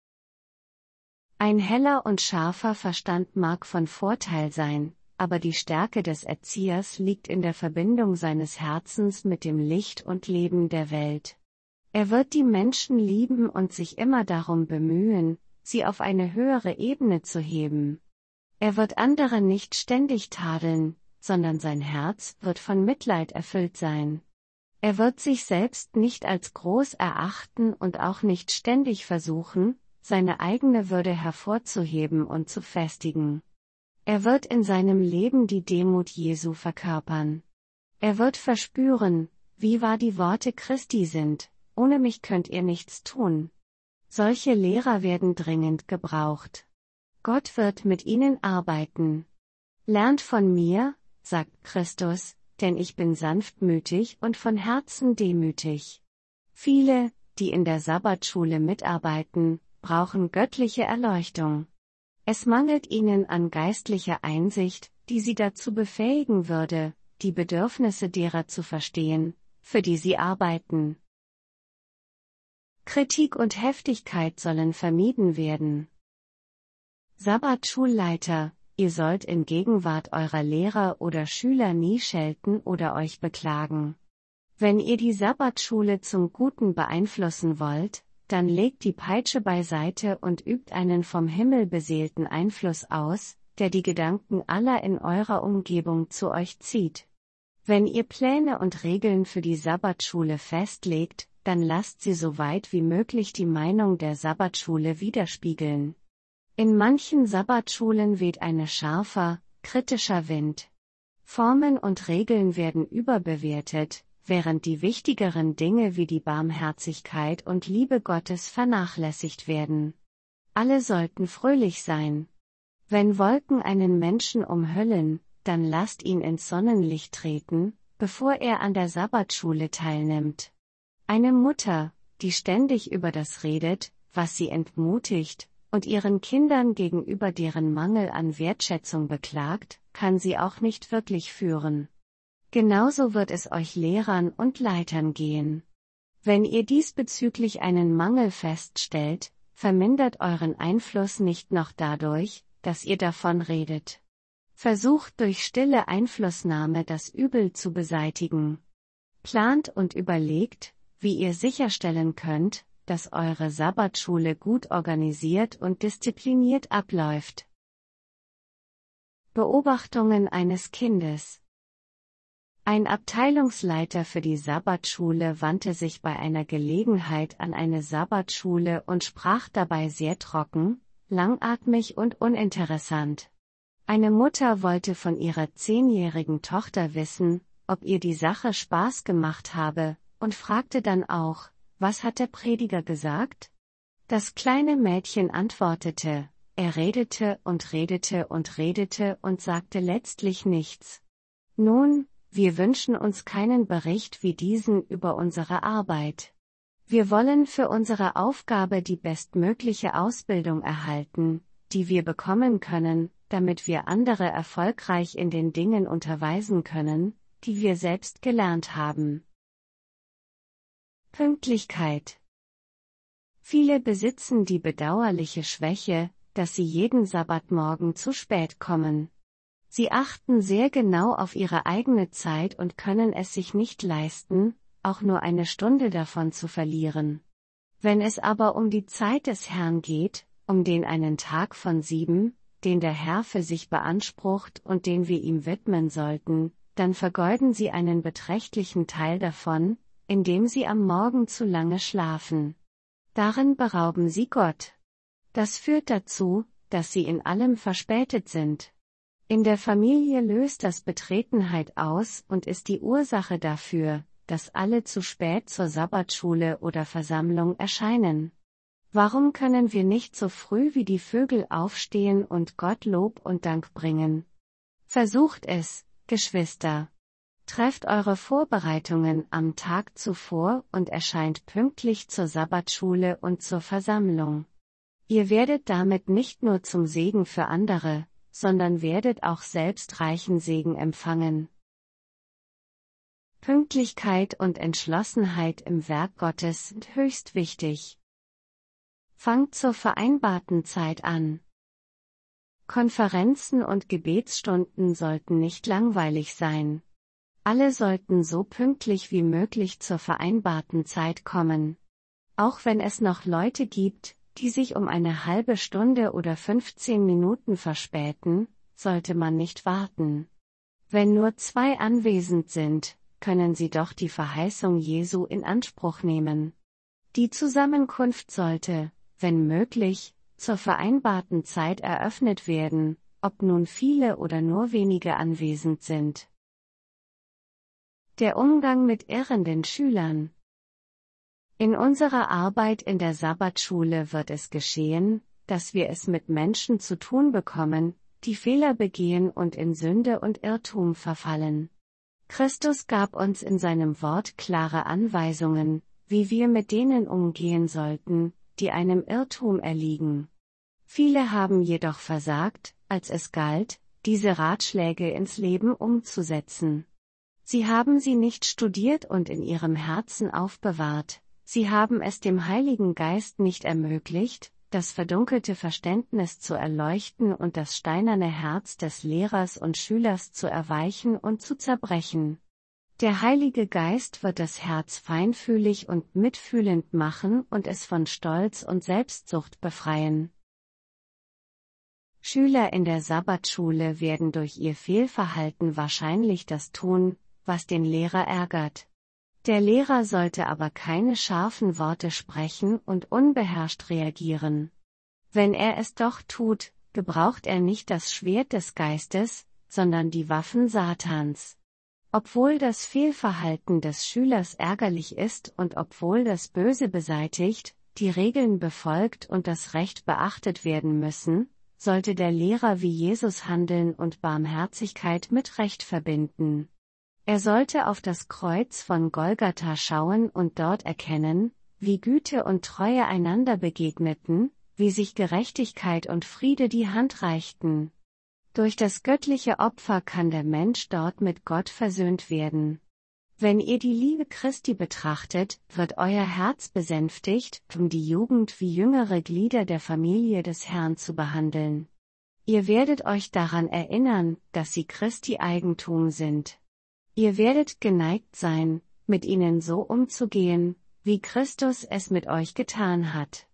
Ein heller und scharfer Verstand mag von Vorteil sein, aber die Stärke des Erziehers liegt in der Verbindung seines Herzens mit dem Licht und Leben der Welt. Er wird die Menschen lieben und sich immer darum bemühen, sie auf eine höhere Ebene zu heben. Er wird andere nicht ständig tadeln, sondern sein Herz wird von Mitleid erfüllt sein. Er wird sich selbst nicht als groß erachten und auch nicht ständig versuchen, seine eigene Würde hervorzuheben und zu festigen. Er wird in seinem Leben die Demut Jesu verkörpern. Er wird verspüren, wie wahr die Worte Christi sind: Ohne mich könnt ihr nichts tun. Solche Lehrer werden dringend gebraucht. Gott wird mit ihnen arbeiten. Lernt von mir, sagt Christus, denn ich bin sanftmütig und von Herzen demütig. Viele, die in der Sabbatschule mitarbeiten, brauchen göttliche Erleuchtung. Es mangelt ihnen an geistlicher Einsicht, die sie dazu befähigen würde, die Bedürfnisse derer zu verstehen, für die sie arbeiten. Kritik und Heftigkeit sollen vermieden werden. Sabbatschulleiter, ihr sollt in Gegenwart eurer Lehrer oder Schüler nie schelten oder euch beklagen. Wenn ihr die Sabbatschule zum Guten beeinflussen wollt, dann legt die Peitsche beiseite und übt einen vom Himmel beseelten Einfluss aus, der die Gedanken aller in eurer Umgebung zu euch zieht. Wenn ihr Pläne und Regeln für die Sabbatschule festlegt, dann lasst sie so weit wie möglich die Meinung der Sabbatschule widerspiegeln. In manchen Sabbatschulen weht ein scharfer, kritischer Wind. Formen und Regeln werden überbewertet, während die wichtigeren Dinge wie die Barmherzigkeit und Liebe Gottes vernachlässigt werden. Alle sollten fröhlich sein. Wenn Wolken einen Menschen umhüllen, dann lasst ihn ins Sonnenlicht treten, bevor er an der Sabbatschule teilnimmt. Eine Mutter, die ständig über das redet, was sie entmutigt, und ihren Kindern gegenüber deren Mangel an Wertschätzung beklagt, kann sie auch nicht wirklich führen. Genauso wird es euch Lehrern und Leitern gehen. Wenn ihr diesbezüglich einen Mangel feststellt, vermindert euren Einfluss nicht noch dadurch, dass ihr davon redet. Versucht durch stille Einflussnahme das Übel zu beseitigen. Plant und überlegt, wie ihr sicherstellen könnt, dass eure Sabbatschule gut organisiert und diszipliniert abläuft. Beobachtungen eines Kindes. Ein Abteilungsleiter für die Sabbatschule wandte sich bei einer Gelegenheit an eine Sabbatschule und sprach dabei sehr trocken, langatmig und uninteressant. Eine Mutter wollte von ihrer 10-jährigen Tochter wissen, ob ihr die Sache Spaß gemacht habe, und fragte dann auch, was hat der Prediger gesagt? Das kleine Mädchen antwortete, er redete und redete und redete und sagte letztlich nichts. Nun, wir wünschen uns keinen Bericht wie diesen über unsere Arbeit. Wir wollen für unsere Aufgabe die bestmögliche Ausbildung erhalten, die wir bekommen können, damit wir andere erfolgreich in den Dingen unterweisen können, die wir selbst gelernt haben. Pünktlichkeit. Viele besitzen die bedauerliche Schwäche, dass sie jeden Sabbatmorgen zu spät kommen. Sie achten sehr genau auf ihre eigene Zeit und können es sich nicht leisten, auch nur eine Stunde davon zu verlieren. Wenn es aber um die Zeit des Herrn geht, um den einen Tag von 7, den der Herr für sich beansprucht und den wir ihm widmen sollten, dann vergeuden sie einen beträchtlichen Teil davon, indem sie am Morgen zu lange schlafen. Darin berauben sie Gott. Das führt dazu, dass sie in allem verspätet sind. In der Familie löst das Betretenheit aus und ist die Ursache dafür, dass alle zu spät zur Sabbatschule oder Versammlung erscheinen. Warum können wir nicht so früh wie die Vögel aufstehen und Gott Lob und Dank bringen? Versucht es, Geschwister. Trefft eure Vorbereitungen am Tag zuvor und erscheint pünktlich zur Sabbatschule und zur Versammlung. Ihr werdet damit nicht nur zum Segen für andere, sondern werdet auch selbst reichen Segen empfangen. Pünktlichkeit und Entschlossenheit im Werk Gottes sind höchst wichtig. Fangt zur vereinbarten Zeit an. Konferenzen und Gebetsstunden sollten nicht langweilig sein. Alle sollten so pünktlich wie möglich zur vereinbarten Zeit kommen. Auch wenn es noch Leute gibt, die sich um eine halbe Stunde oder 15 Minuten verspäten, sollte man nicht warten. Wenn nur 2 anwesend sind, können sie doch die Verheißung Jesu in Anspruch nehmen. Die Zusammenkunft sollte, wenn möglich, zur vereinbarten Zeit eröffnet werden, ob nun viele oder nur wenige anwesend sind. Der Umgang mit irrenden Schülern. In unserer Arbeit in der Sabbatschule wird es geschehen, dass wir es mit Menschen zu tun bekommen, die Fehler begehen und in Sünde und Irrtum verfallen. Christus gab uns in seinem Wort klare Anweisungen, wie wir mit denen umgehen sollten, die einem Irrtum erliegen. Viele haben jedoch versagt, als es galt, diese Ratschläge ins Leben umzusetzen. Sie haben sie nicht studiert und in ihrem Herzen aufbewahrt. Sie haben es dem Heiligen Geist nicht ermöglicht, das verdunkelte Verständnis zu erleuchten und das steinerne Herz des Lehrers und Schülers zu erweichen und zu zerbrechen. Der Heilige Geist wird das Herz feinfühlig und mitfühlend machen und es von Stolz und Selbstsucht befreien. Schüler in der Sabbatschule werden durch ihr Fehlverhalten wahrscheinlich das tun, was den Lehrer ärgert. Der Lehrer sollte aber keine scharfen Worte sprechen und unbeherrscht reagieren. Wenn er es doch tut, gebraucht er nicht das Schwert des Geistes, sondern die Waffen Satans. Obwohl das Fehlverhalten des Schülers ärgerlich ist und obwohl das Böse beseitigt, die Regeln befolgt und das Recht beachtet werden müssen, sollte der Lehrer wie Jesus handeln und Barmherzigkeit mit Recht verbinden. Er sollte auf das Kreuz von Golgatha schauen und dort erkennen, wie Güte und Treue einander begegneten, wie sich Gerechtigkeit und Friede die Hand reichten. Durch das göttliche Opfer kann der Mensch dort mit Gott versöhnt werden. Wenn ihr die Liebe Christi betrachtet, wird euer Herz besänftigt, um die Jugend wie jüngere Glieder der Familie des Herrn zu behandeln. Ihr werdet euch daran erinnern, dass sie Christi Eigentum sind. Ihr werdet geneigt sein, mit ihnen so umzugehen, wie Christus es mit euch getan hat.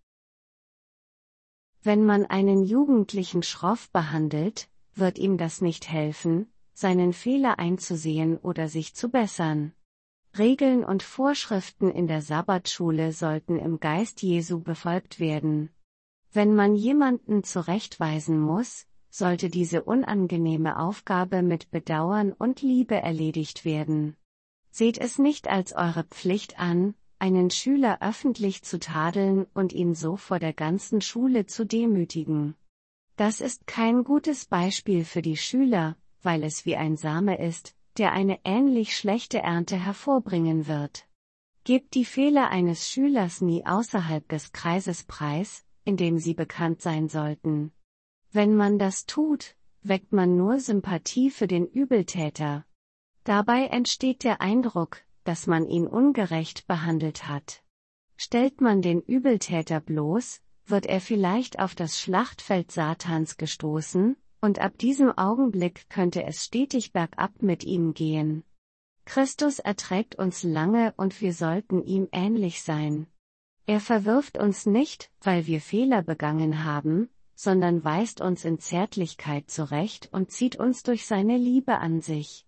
Wenn man einen Jugendlichen schroff behandelt, wird ihm das nicht helfen, seinen Fehler einzusehen oder sich zu bessern. Regeln und Vorschriften in der Sabbatschule sollten im Geist Jesu befolgt werden. Wenn man jemanden zurechtweisen muss, sollte diese unangenehme Aufgabe mit Bedauern und Liebe erledigt werden. Seht es nicht als eure Pflicht an, einen Schüler öffentlich zu tadeln und ihn so vor der ganzen Schule zu demütigen. Das ist kein gutes Beispiel für die Schüler, weil es wie ein Same ist, der eine ähnlich schlechte Ernte hervorbringen wird. Gebt die Fehler eines Schülers nie außerhalb des Kreises preis, in dem sie bekannt sein sollten. Wenn man das tut, weckt man nur Sympathie für den Übeltäter. Dabei entsteht der Eindruck, dass man ihn ungerecht behandelt hat. Stellt man den Übeltäter bloß, wird er vielleicht auf das Schlachtfeld Satans gestoßen, und ab diesem Augenblick könnte es stetig bergab mit ihm gehen. Christus erträgt uns lange und wir sollten ihm ähnlich sein. Er verwirft uns nicht, weil wir Fehler begangen haben, sondern weist uns in Zärtlichkeit zurecht und zieht uns durch seine Liebe an sich.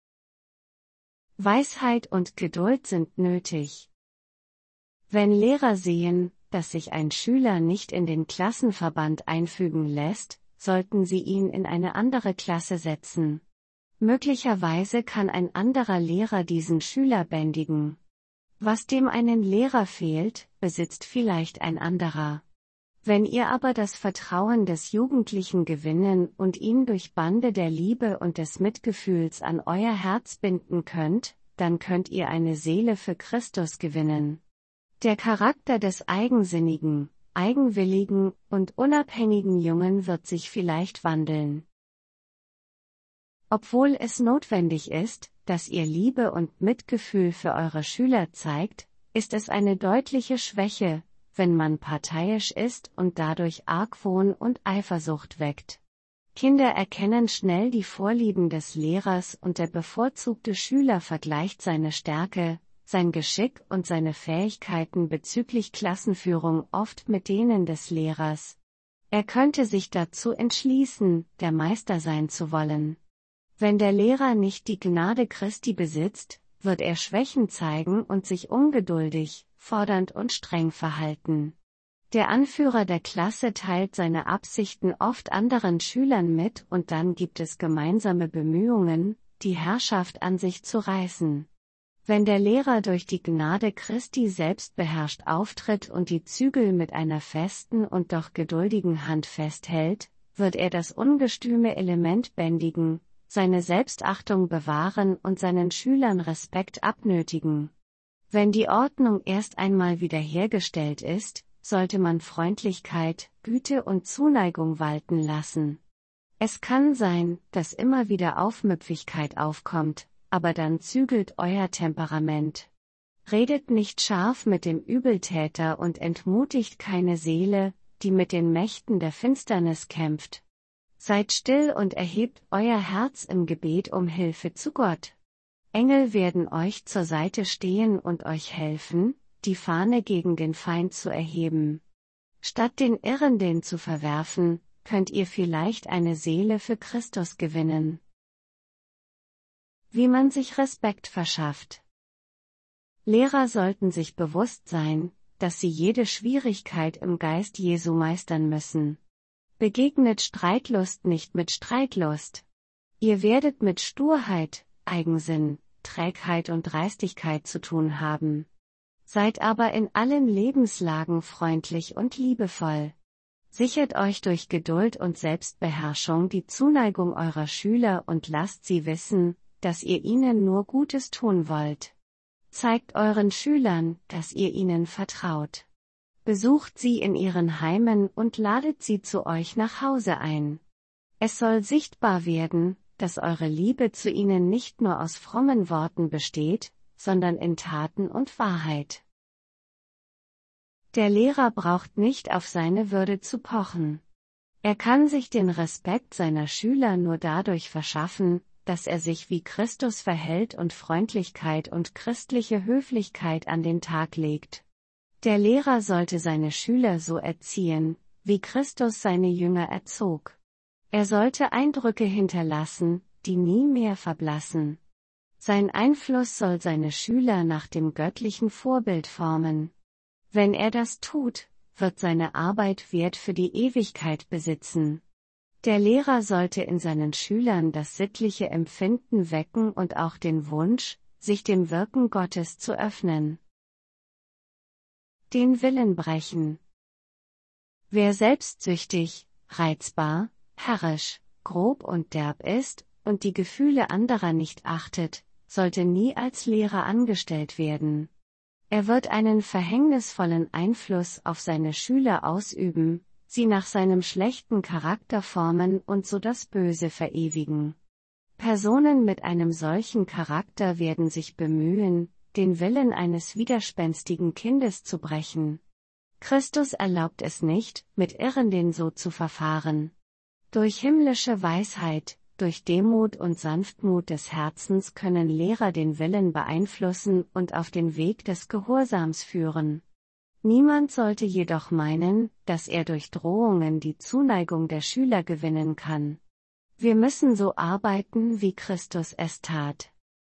Weisheit und Geduld sind nötig. Wenn Lehrer sehen, dass sich ein Schüler nicht in den Klassenverband einfügen lässt, sollten sie ihn in eine andere Klasse setzen. Möglicherweise kann ein anderer Lehrer diesen Schüler bändigen. Was dem einen Lehrer fehlt, besitzt vielleicht ein anderer. Wenn ihr aber das Vertrauen des Jugendlichen gewinnen und ihn durch Bande der Liebe und des Mitgefühls an euer Herz binden könnt, dann könnt ihr eine Seele für Christus gewinnen. Der Charakter des eigensinnigen, eigenwilligen und unabhängigen Jungen wird sich vielleicht wandeln. Obwohl es notwendig ist, dass ihr Liebe und Mitgefühl für eure Schüler zeigt, ist es eine deutliche Schwäche, wenn man parteiisch ist und dadurch Argwohn und Eifersucht weckt. Kinder erkennen schnell die Vorlieben des Lehrers und der bevorzugte Schüler vergleicht seine Stärke, sein Geschick und seine Fähigkeiten bezüglich Klassenführung oft mit denen des Lehrers. Er könnte sich dazu entschließen, der Meister sein zu wollen. Wenn der Lehrer nicht die Gnade Christi besitzt, wird er Schwächen zeigen und sich ungeduldig, fordernd und streng verhalten. Der Anführer der Klasse teilt seine Absichten oft anderen Schülern mit und dann gibt es gemeinsame Bemühungen, die Herrschaft an sich zu reißen. Wenn der Lehrer durch die Gnade Christi selbstbeherrscht auftritt und die Zügel mit einer festen und doch geduldigen Hand festhält, wird er das ungestüme Element bändigen, seine Selbstachtung bewahren und seinen Schülern Respekt abnötigen. Wenn die Ordnung erst einmal wiederhergestellt ist, sollte man Freundlichkeit, Güte und Zuneigung walten lassen. Es kann sein, dass immer wieder Aufmüpfigkeit aufkommt, aber dann zügelt euer Temperament. Redet nicht scharf mit dem Übeltäter und entmutigt keine Seele, die mit den Mächten der Finsternis kämpft. Seid still und erhebt euer Herz im Gebet um Hilfe zu Gott. Engel werden euch zur Seite stehen und euch helfen, die Fahne gegen den Feind zu erheben. Statt den Irrenden zu verwerfen, könnt ihr vielleicht eine Seele für Christus gewinnen. Wie man sich Respekt verschafft. Lehrer sollten sich bewusst sein, dass sie jede Schwierigkeit im Geist Jesu meistern müssen. Begegnet Streitlust nicht mit Streitlust. Ihr werdet mit Sturheit, Eigensinn, Trägheit und Dreistigkeit zu tun haben. Seid aber in allen Lebenslagen freundlich und liebevoll. Sichert euch durch Geduld und Selbstbeherrschung die Zuneigung eurer Schüler und lasst sie wissen, dass ihr ihnen nur Gutes tun wollt. Zeigt euren Schülern, dass ihr ihnen vertraut. Besucht sie in ihren Heimen und ladet sie zu euch nach Hause ein. Es soll sichtbar werden, dass eure Liebe zu ihnen nicht nur aus frommen Worten besteht, sondern in Taten und Wahrheit. Der Lehrer braucht nicht auf seine Würde zu pochen. Er kann sich den Respekt seiner Schüler nur dadurch verschaffen, dass er sich wie Christus verhält und Freundlichkeit und christliche Höflichkeit an den Tag legt. Der Lehrer sollte seine Schüler so erziehen, wie Christus seine Jünger erzog. Er sollte Eindrücke hinterlassen, die nie mehr verblassen. Sein Einfluss soll seine Schüler nach dem göttlichen Vorbild formen. Wenn er das tut, wird seine Arbeit Wert für die Ewigkeit besitzen. Der Lehrer sollte in seinen Schülern das sittliche Empfinden wecken und auch den Wunsch, sich dem Wirken Gottes zu öffnen. Den Willen brechen. Wer selbstsüchtig, reizbar, herrisch, grob und derb ist und die Gefühle anderer nicht achtet, sollte nie als Lehrer angestellt werden. Er wird einen verhängnisvollen Einfluss auf seine Schüler ausüben, sie nach seinem schlechten Charakter formen und so das Böse verewigen. Personen mit einem solchen Charakter werden sich bemühen, den Willen eines widerspenstigen Kindes zu brechen. Christus erlaubt es nicht, mit Irrenden so zu verfahren. Durch himmlische Weisheit, durch Demut und Sanftmut des Herzens können Lehrer den Willen beeinflussen und auf den Weg des Gehorsams führen. Niemand sollte jedoch meinen, dass er durch Drohungen die Zuneigung der Schüler gewinnen kann. Wir müssen so arbeiten, wie Christus es tat.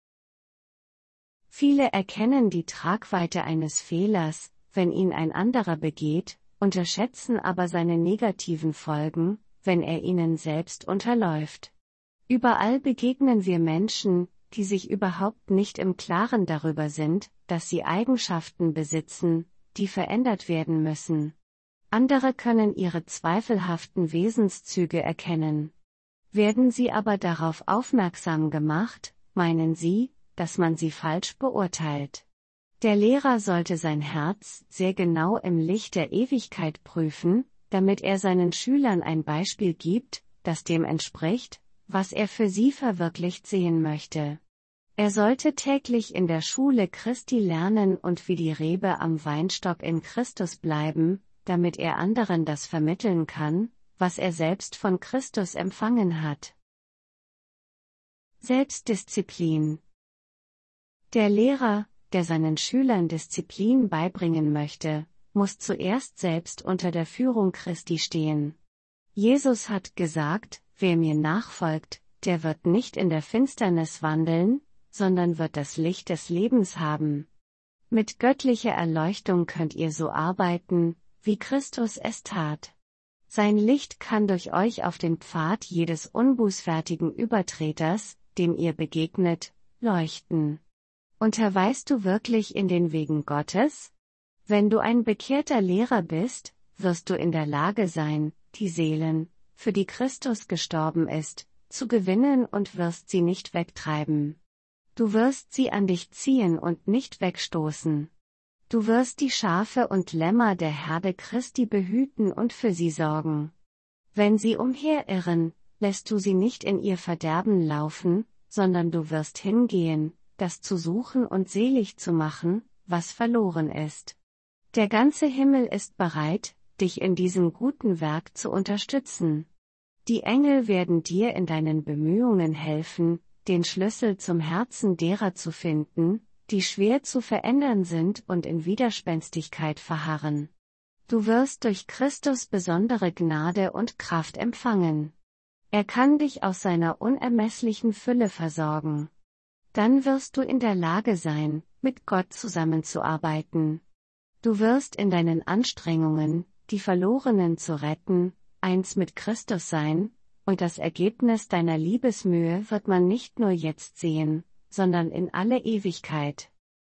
Viele erkennen die Tragweite eines Fehlers, wenn ihn ein anderer begeht, unterschätzen aber seine negativen Folgen, wenn er ihnen selbst unterläuft. Überall begegnen wir Menschen, die sich überhaupt nicht im Klaren darüber sind, dass sie Eigenschaften besitzen, die verändert werden müssen. Andere können ihre zweifelhaften Wesenszüge erkennen. Werden sie aber darauf aufmerksam gemacht, meinen sie, dass man sie falsch beurteilt. Der Lehrer sollte sein Herz sehr genau im Licht der Ewigkeit prüfen, damit er seinen Schülern ein Beispiel gibt, das dem entspricht, was er für sie verwirklicht sehen möchte. Er sollte täglich in der Schule Christi lernen und wie die Rebe am Weinstock in Christus bleiben, damit er anderen das vermitteln kann, was er selbst von Christus empfangen hat. Selbstdisziplin. Der Lehrer, der seinen Schülern Disziplin beibringen möchte, muss zuerst selbst unter der Führung Christi stehen. Jesus hat gesagt, wer mir nachfolgt, der wird nicht in der Finsternis wandeln, sondern wird das Licht des Lebens haben. Mit göttlicher Erleuchtung könnt ihr so arbeiten, wie Christus es tat. Sein Licht kann durch euch auf den Pfad jedes unbußfertigen Übertreters, dem ihr begegnet, leuchten. Unterweist du wirklich in den Wegen Gottes? Wenn du ein bekehrter Lehrer bist, wirst du in der Lage sein, die Seelen, für die Christus gestorben ist, zu gewinnen und wirst sie nicht wegtreiben. Du wirst sie an dich ziehen und nicht wegstoßen. Du wirst die Schafe und Lämmer der Herde Christi behüten und für sie sorgen. Wenn sie umherirren, lässt du sie nicht in ihr Verderben laufen, sondern du wirst hingehen, das zu suchen und selig zu machen, was verloren ist. Der ganze Himmel ist bereit, dich in diesem guten Werk zu unterstützen. Die Engel werden dir in deinen Bemühungen helfen, den Schlüssel zum Herzen derer zu finden, die schwer zu verändern sind und in Widerspenstigkeit verharren. Du wirst durch Christus besondere Gnade und Kraft empfangen. Er kann dich aus seiner unermesslichen Fülle versorgen. Dann wirst du in der Lage sein, mit Gott zusammenzuarbeiten. Du wirst in deinen Anstrengungen, die Verlorenen zu retten, eins mit Christus sein, und das Ergebnis deiner Liebesmühe wird man nicht nur jetzt sehen, sondern in alle Ewigkeit.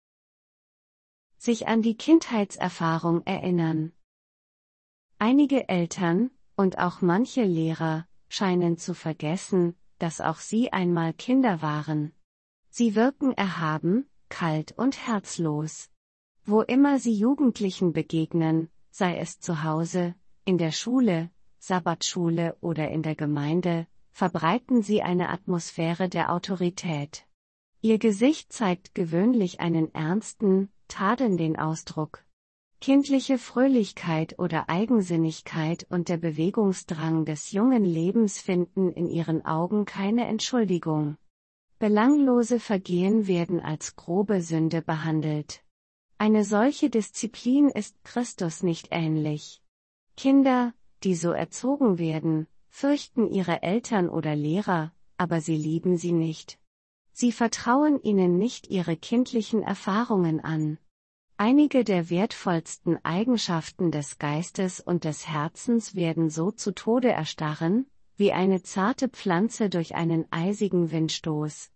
Sich an die Kindheitserfahrung erinnern. Einige Eltern, und auch manche Lehrer, scheinen zu vergessen, dass auch sie einmal Kinder waren. Sie wirken erhaben, kalt und herzlos. Wo immer sie Jugendlichen begegnen, sei es zu Hause, in der Schule, Sabbatschule oder in der Gemeinde, verbreiten sie eine Atmosphäre der Autorität. Ihr Gesicht zeigt gewöhnlich einen ernsten, tadelnden Ausdruck. Kindliche Fröhlichkeit oder Eigensinnigkeit und der Bewegungsdrang des jungen Lebens finden in ihren Augen keine Entschuldigung. Belanglose Vergehen werden als grobe Sünde behandelt. Eine solche Disziplin ist Christus nicht ähnlich. Kinder, die so erzogen werden, fürchten ihre Eltern oder Lehrer, aber sie lieben sie nicht. Sie vertrauen ihnen nicht ihre kindlichen Erfahrungen an. Einige der wertvollsten Eigenschaften des Geistes und des Herzens werden so zu Tode erstarren, wie eine zarte Pflanze durch einen eisigen Windstoß.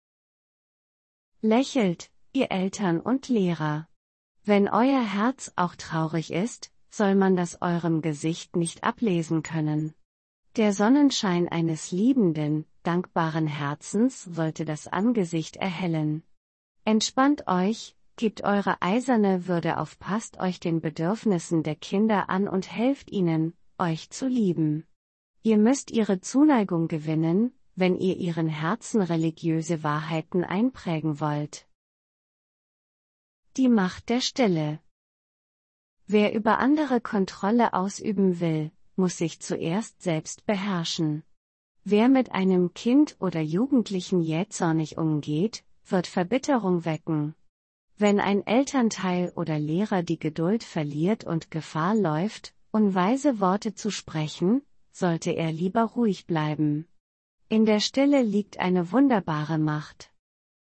Lächelt, ihr Eltern und Lehrer. Wenn euer Herz auch traurig ist, soll man das eurem Gesicht nicht ablesen können. Der Sonnenschein eines liebenden, dankbaren Herzens sollte das Angesicht erhellen. Entspannt euch, gebt eure eiserne Würde auf, passt euch den Bedürfnissen der Kinder an und helft ihnen, euch zu lieben. Ihr müsst ihre Zuneigung gewinnen, wenn ihr ihren Herzen religiöse Wahrheiten einprägen wollt. Die Macht der Stille. Wer über andere Kontrolle ausüben will, muss sich zuerst selbst beherrschen. Wer mit einem Kind oder Jugendlichen jähzornig umgeht, wird Verbitterung wecken. Wenn ein Elternteil oder Lehrer die Geduld verliert und Gefahr läuft, unweise Worte zu sprechen, sollte er lieber ruhig bleiben. In der Stille liegt eine wunderbare Macht.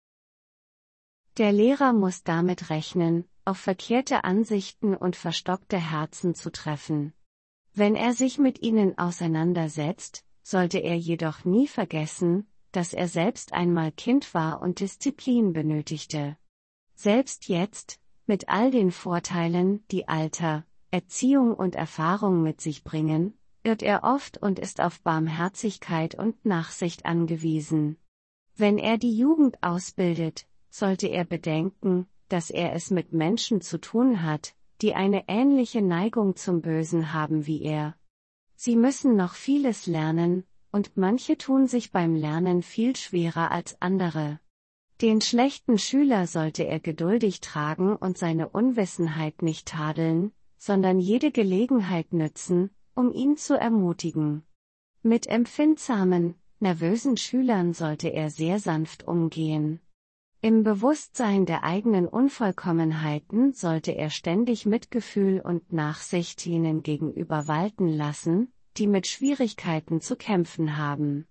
Der Lehrer muss damit rechnen, auf verkehrte Ansichten und verstockte Herzen zu treffen. Wenn er sich mit ihnen auseinandersetzt, sollte er jedoch nie vergessen, dass er selbst einmal Kind war und Disziplin benötigte. Selbst jetzt, mit all den Vorteilen, die Alter, Erziehung und Erfahrung mit sich bringen, irrt er oft und ist auf Barmherzigkeit und Nachsicht angewiesen. Wenn er die Jugend ausbildet, sollte er bedenken, dass er es mit Menschen zu tun hat, die eine ähnliche Neigung zum Bösen haben wie er. Sie müssen noch vieles lernen, und manche tun sich beim Lernen viel schwerer als andere. Den schlechten Schüler sollte er geduldig tragen und seine Unwissenheit nicht tadeln, sondern jede Gelegenheit nützen, um ihn zu ermutigen. Mit empfindsamen, nervösen Schülern sollte er sehr sanft umgehen. Im Bewusstsein der eigenen Unvollkommenheiten sollte er ständig Mitgefühl und Nachsicht jenen gegenüber walten lassen, die mit Schwierigkeiten zu kämpfen haben.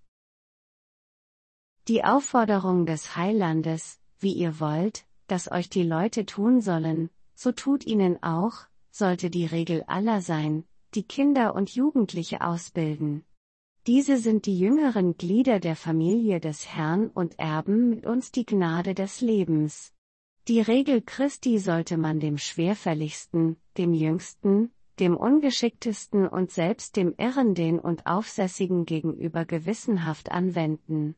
Die Aufforderung des Heilandes, wie ihr wollt, dass euch die Leute tun sollen, so tut ihnen auch, sollte die Regel aller sein, die Kinder und Jugendliche ausbilden. Diese sind die jüngeren Glieder der Familie des Herrn und erben mit uns die Gnade des Lebens. Die Regel Christi sollte man dem Schwerfälligsten, dem Jüngsten, dem Ungeschicktesten und selbst dem Irrenden und Aufsässigen gegenüber gewissenhaft anwenden.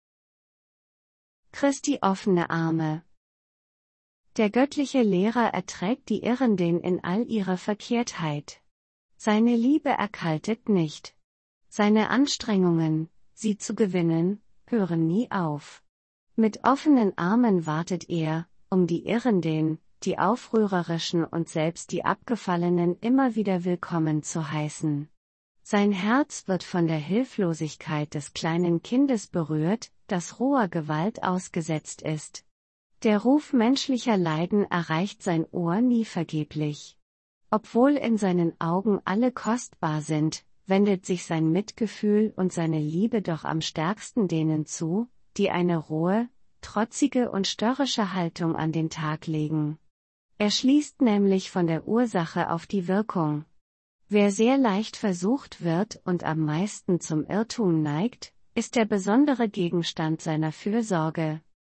Christi offene Arme. Der göttliche Lehrer erträgt die Irrenden in all ihrer Verkehrtheit. Seine Liebe erkaltet nicht. Seine Anstrengungen, sie zu gewinnen, hören nie auf. Mit offenen Armen wartet er, um die Irrenden, die Aufrührerischen und selbst die Abgefallenen immer wieder willkommen zu heißen. Sein Herz wird von der Hilflosigkeit des kleinen Kindes berührt, das roher Gewalt ausgesetzt ist. Der Ruf menschlicher Leiden erreicht sein Ohr nie vergeblich. Obwohl in seinen Augen alle kostbar sind, wendet sich sein Mitgefühl und seine Liebe doch am stärksten denen zu, die eine rohe, trotzige und störrische Haltung an den Tag legen. Er schließt nämlich von der Ursache auf die Wirkung. Wer sehr leicht versucht wird und am meisten zum Irrtum neigt, ist der besondere Gegenstand seiner Fürsorge.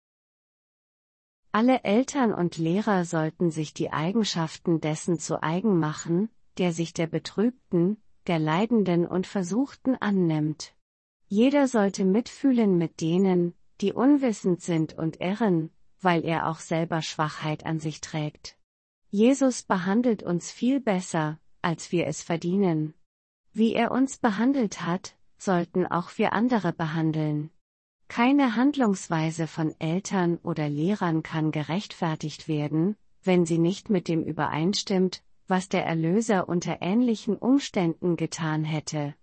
Alle Eltern und Lehrer sollten sich die Eigenschaften dessen zu eigen machen, der sich der Betrübten, der Leidenden und Versuchten annimmt. Jeder sollte mitfühlen mit denen, die unwissend sind und irren, weil er auch selber Schwachheit an sich trägt. Jesus behandelt uns viel besser, als wir es verdienen. Wie er uns behandelt hat, sollten auch wir andere behandeln. Keine Handlungsweise von Eltern oder Lehrern kann gerechtfertigt werden, wenn sie nicht mit dem übereinstimmt, was der Erlöser unter ähnlichen Umständen getan hätte.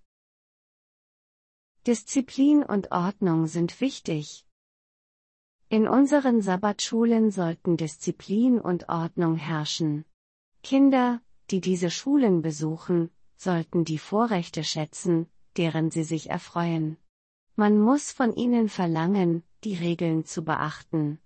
Disziplin und Ordnung sind wichtig. In unseren Sabbatschulen sollten Disziplin und Ordnung herrschen. Kinder, die diese Schulen besuchen, sollten die Vorrechte schätzen, deren sie sich erfreuen. Man muss von ihnen verlangen, die Regeln zu beachten.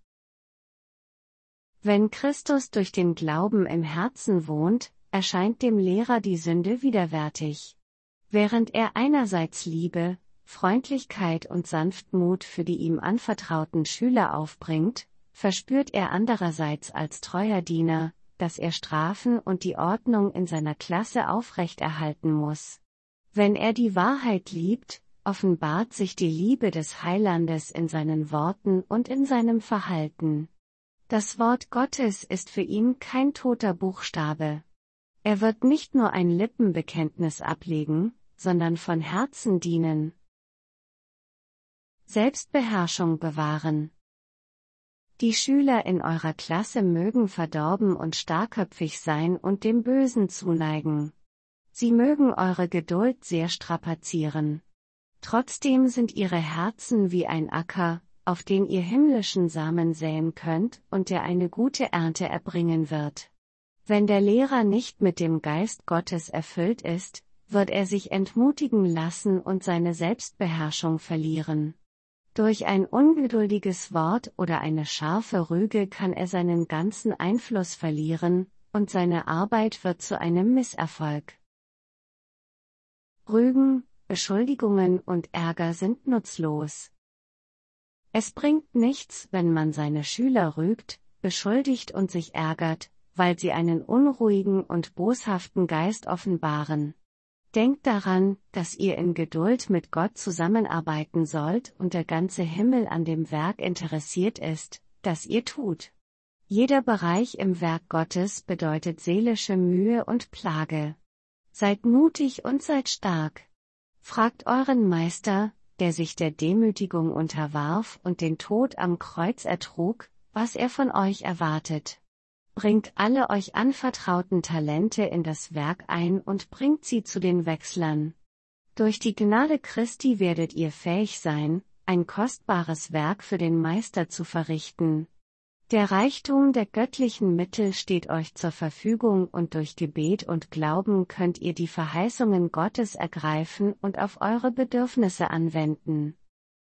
Wenn Christus durch den Glauben im Herzen wohnt, erscheint dem Lehrer die Sünde widerwärtig. Während er einerseits Liebe, Freundlichkeit und Sanftmut für die ihm anvertrauten Schüler aufbringt, verspürt er andererseits als treuer Diener, dass er Strafen und die Ordnung in seiner Klasse aufrechterhalten muss. Wenn er die Wahrheit liebt, offenbart sich die Liebe des Heilandes in seinen Worten und in seinem Verhalten. Das Wort Gottes ist für ihn kein toter Buchstabe. Er wird nicht nur ein Lippenbekenntnis ablegen, sondern von Herzen dienen. Selbstbeherrschung bewahren. Die Schüler in eurer Klasse mögen verdorben und starrköpfig sein und dem Bösen zuneigen. Sie mögen eure Geduld sehr strapazieren. Trotzdem sind ihre Herzen wie ein Acker, auf den ihr himmlischen Samen säen könnt und der eine gute Ernte erbringen wird. Wenn der Lehrer nicht mit dem Geist Gottes erfüllt ist, wird er sich entmutigen lassen und seine Selbstbeherrschung verlieren. Durch ein ungeduldiges Wort oder eine scharfe Rüge kann er seinen ganzen Einfluss verlieren, und seine Arbeit wird zu einem Misserfolg. Rügen, Beschuldigungen und Ärger sind nutzlos. Es bringt nichts, wenn man seine Schüler rügt, beschuldigt und sich ärgert, weil sie einen unruhigen und boshaften Geist offenbaren. Denkt daran, dass ihr in Geduld mit Gott zusammenarbeiten sollt und der ganze Himmel an dem Werk interessiert ist, das ihr tut. Jeder Bereich im Werk Gottes bedeutet seelische Mühe und Plage. Seid mutig und seid stark. Fragt euren Meister, der sich der Demütigung unterwarf und den Tod am Kreuz ertrug, was er von euch erwartet. Bringt alle euch anvertrauten Talente in das Werk ein und bringt sie zu den Wechslern. Durch die Gnade Christi werdet ihr fähig sein, ein kostbares Werk für den Meister zu verrichten. Der Reichtum der göttlichen Mittel steht euch zur Verfügung und durch Gebet und Glauben könnt ihr die Verheißungen Gottes ergreifen und auf eure Bedürfnisse anwenden.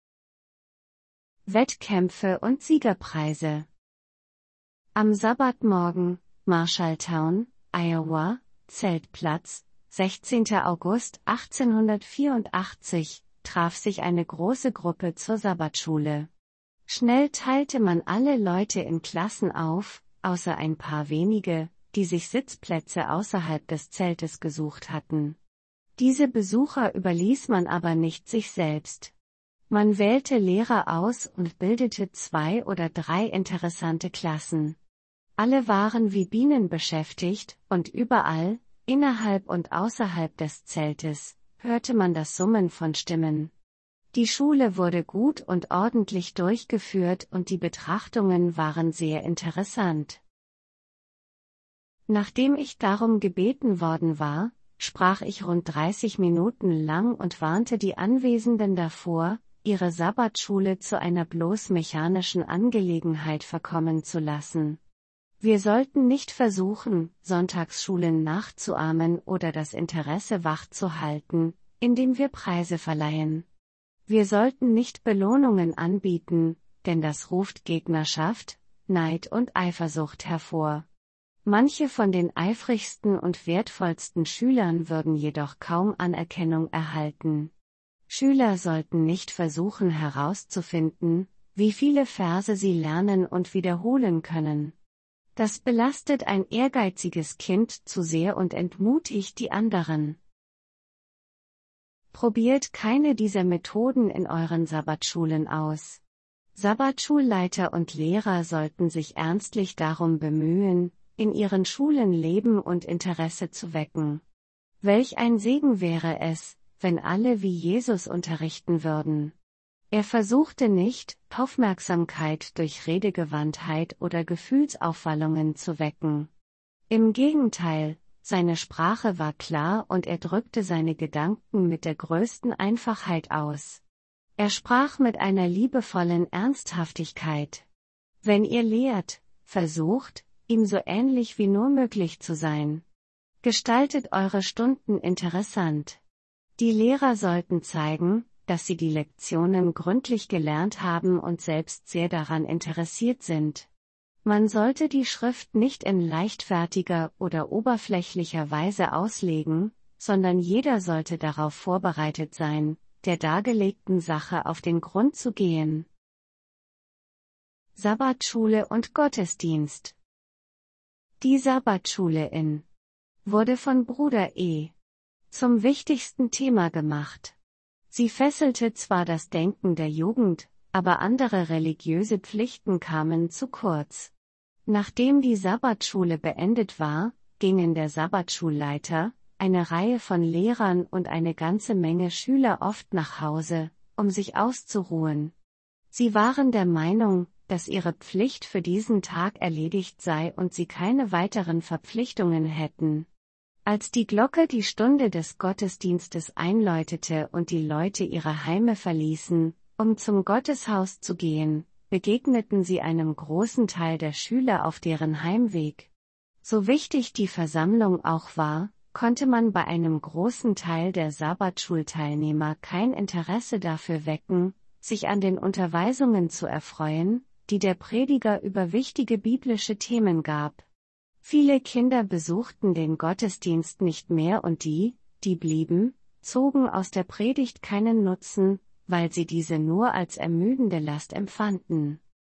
Wettkämpfe und Siegerpreise. Am Sabbatmorgen, Marshalltown, Iowa, Zeltplatz, 16. August 1884, traf sich eine große Gruppe zur Sabbatschule. Schnell teilte man alle Leute in Klassen auf, außer ein paar wenige, die sich Sitzplätze außerhalb des Zeltes gesucht hatten. Diese Besucher überließ man aber nicht sich selbst. Man wählte Lehrer aus und bildete 2 oder 3 interessante Klassen. Alle waren wie Bienen beschäftigt, und überall, innerhalb und außerhalb des Zeltes, hörte man das Summen von Stimmen. Die Schule wurde gut und ordentlich durchgeführt und die Betrachtungen waren sehr interessant. Nachdem ich darum gebeten worden war, sprach ich rund 30 Minuten lang und warnte die Anwesenden davor, ihre Sabbatschule zu einer bloß mechanischen Angelegenheit verkommen zu lassen. Wir sollten nicht versuchen, Sonntagsschulen nachzuahmen oder das Interesse wachzuhalten, indem wir Preise verleihen. Wir sollten nicht Belohnungen anbieten, denn das ruft Gegnerschaft, Neid und Eifersucht hervor. Manche von den eifrigsten und wertvollsten Schülern würden jedoch kaum Anerkennung erhalten. Schüler sollten nicht versuchen herauszufinden, wie viele Verse sie lernen und wiederholen können. Das belastet ein ehrgeiziges Kind zu sehr und entmutigt die anderen. Probiert keine dieser Methoden in euren Sabbatschulen aus. Sabbatschulleiter und Lehrer sollten sich ernstlich darum bemühen, in ihren Schulen Leben und Interesse zu wecken. Welch ein Segen wäre es, wenn alle wie Jesus unterrichten würden. Er versuchte nicht, Aufmerksamkeit durch Redegewandtheit oder Gefühlsaufwallungen zu wecken. Im Gegenteil, seine Sprache war klar und er drückte seine Gedanken mit der größten Einfachheit aus. Er sprach mit einer liebevollen Ernsthaftigkeit. Wenn ihr lehrt, versucht, ihm so ähnlich wie nur möglich zu sein. Gestaltet eure Stunden interessant. Die Lehrer sollten zeigen, dass sie die Lektionen gründlich gelernt haben und selbst sehr daran interessiert sind. Man sollte die Schrift nicht in leichtfertiger oder oberflächlicher Weise auslegen, sondern jeder sollte darauf vorbereitet sein, der dargelegten Sache auf den Grund zu gehen. Sabbatschule und Gottesdienst. Die Sabbatschule in wurde von Bruder E. zum wichtigsten Thema gemacht. Sie fesselte zwar das Denken der Jugend, aber andere religiöse Pflichten kamen zu kurz. Nachdem die Sabbatschule beendet war, gingen der Sabbatschulleiter, eine Reihe von Lehrern und eine ganze Menge Schüler oft nach Hause, um sich auszuruhen. Sie waren der Meinung, dass ihre Pflicht für diesen Tag erledigt sei und sie keine weiteren Verpflichtungen hätten. Als die Glocke die Stunde des Gottesdienstes einläutete und die Leute ihre Heime verließen, um zum Gotteshaus zu gehen, begegneten sie einem großen Teil der Schüler auf deren Heimweg. So wichtig die Versammlung auch war, konnte man bei einem großen Teil der Sabbatschulteilnehmer kein Interesse dafür wecken, sich an den Unterweisungen zu erfreuen, die der Prediger über wichtige biblische Themen gab. Viele Kinder besuchten den Gottesdienst nicht mehr und die blieben, zogen aus der Predigt keinen Nutzen, weil sie diese nur als ermüdende Last empfanden.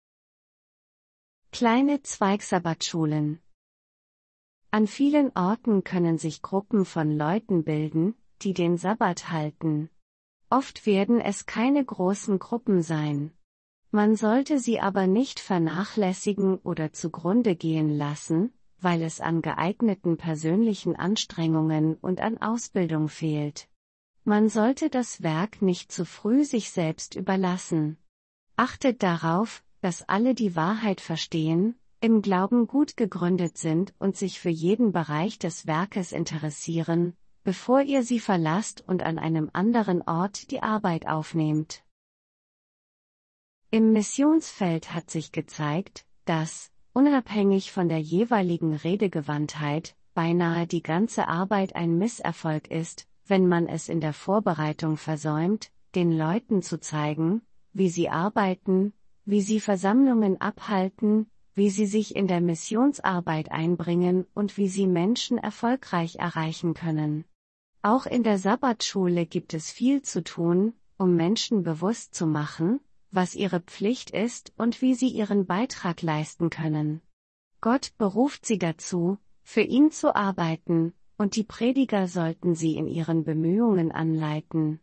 Kleine Zweigsabbatschulen. An vielen Orten können sich Gruppen von Leuten bilden, die den Sabbat halten. Oft werden es keine großen Gruppen sein. Man sollte sie aber nicht vernachlässigen oder zugrunde gehen lassen, weil es an geeigneten persönlichen Anstrengungen und an Ausbildung fehlt. Man sollte das Werk nicht zu früh sich selbst überlassen. Achtet darauf, dass alle die Wahrheit verstehen, im Glauben gut gegründet sind und sich für jeden Bereich des Werkes interessieren, bevor ihr sie verlasst und an einem anderen Ort die Arbeit aufnehmt. Im Missionsfeld hat sich gezeigt, dass, unabhängig von der jeweiligen Redegewandtheit, beinahe die ganze Arbeit ein Misserfolg ist, wenn man es in der Vorbereitung versäumt, den Leuten zu zeigen, wie sie arbeiten, wie sie Versammlungen abhalten, wie sie sich in der Missionsarbeit einbringen und wie sie Menschen erfolgreich erreichen können. Auch in der Sabbatschule gibt es viel zu tun, um Menschen bewusst zu machen, was ihre Pflicht ist und wie sie ihren Beitrag leisten können. Gott beruft sie dazu, für ihn zu arbeiten, und die Prediger sollten sie in ihren Bemühungen anleiten.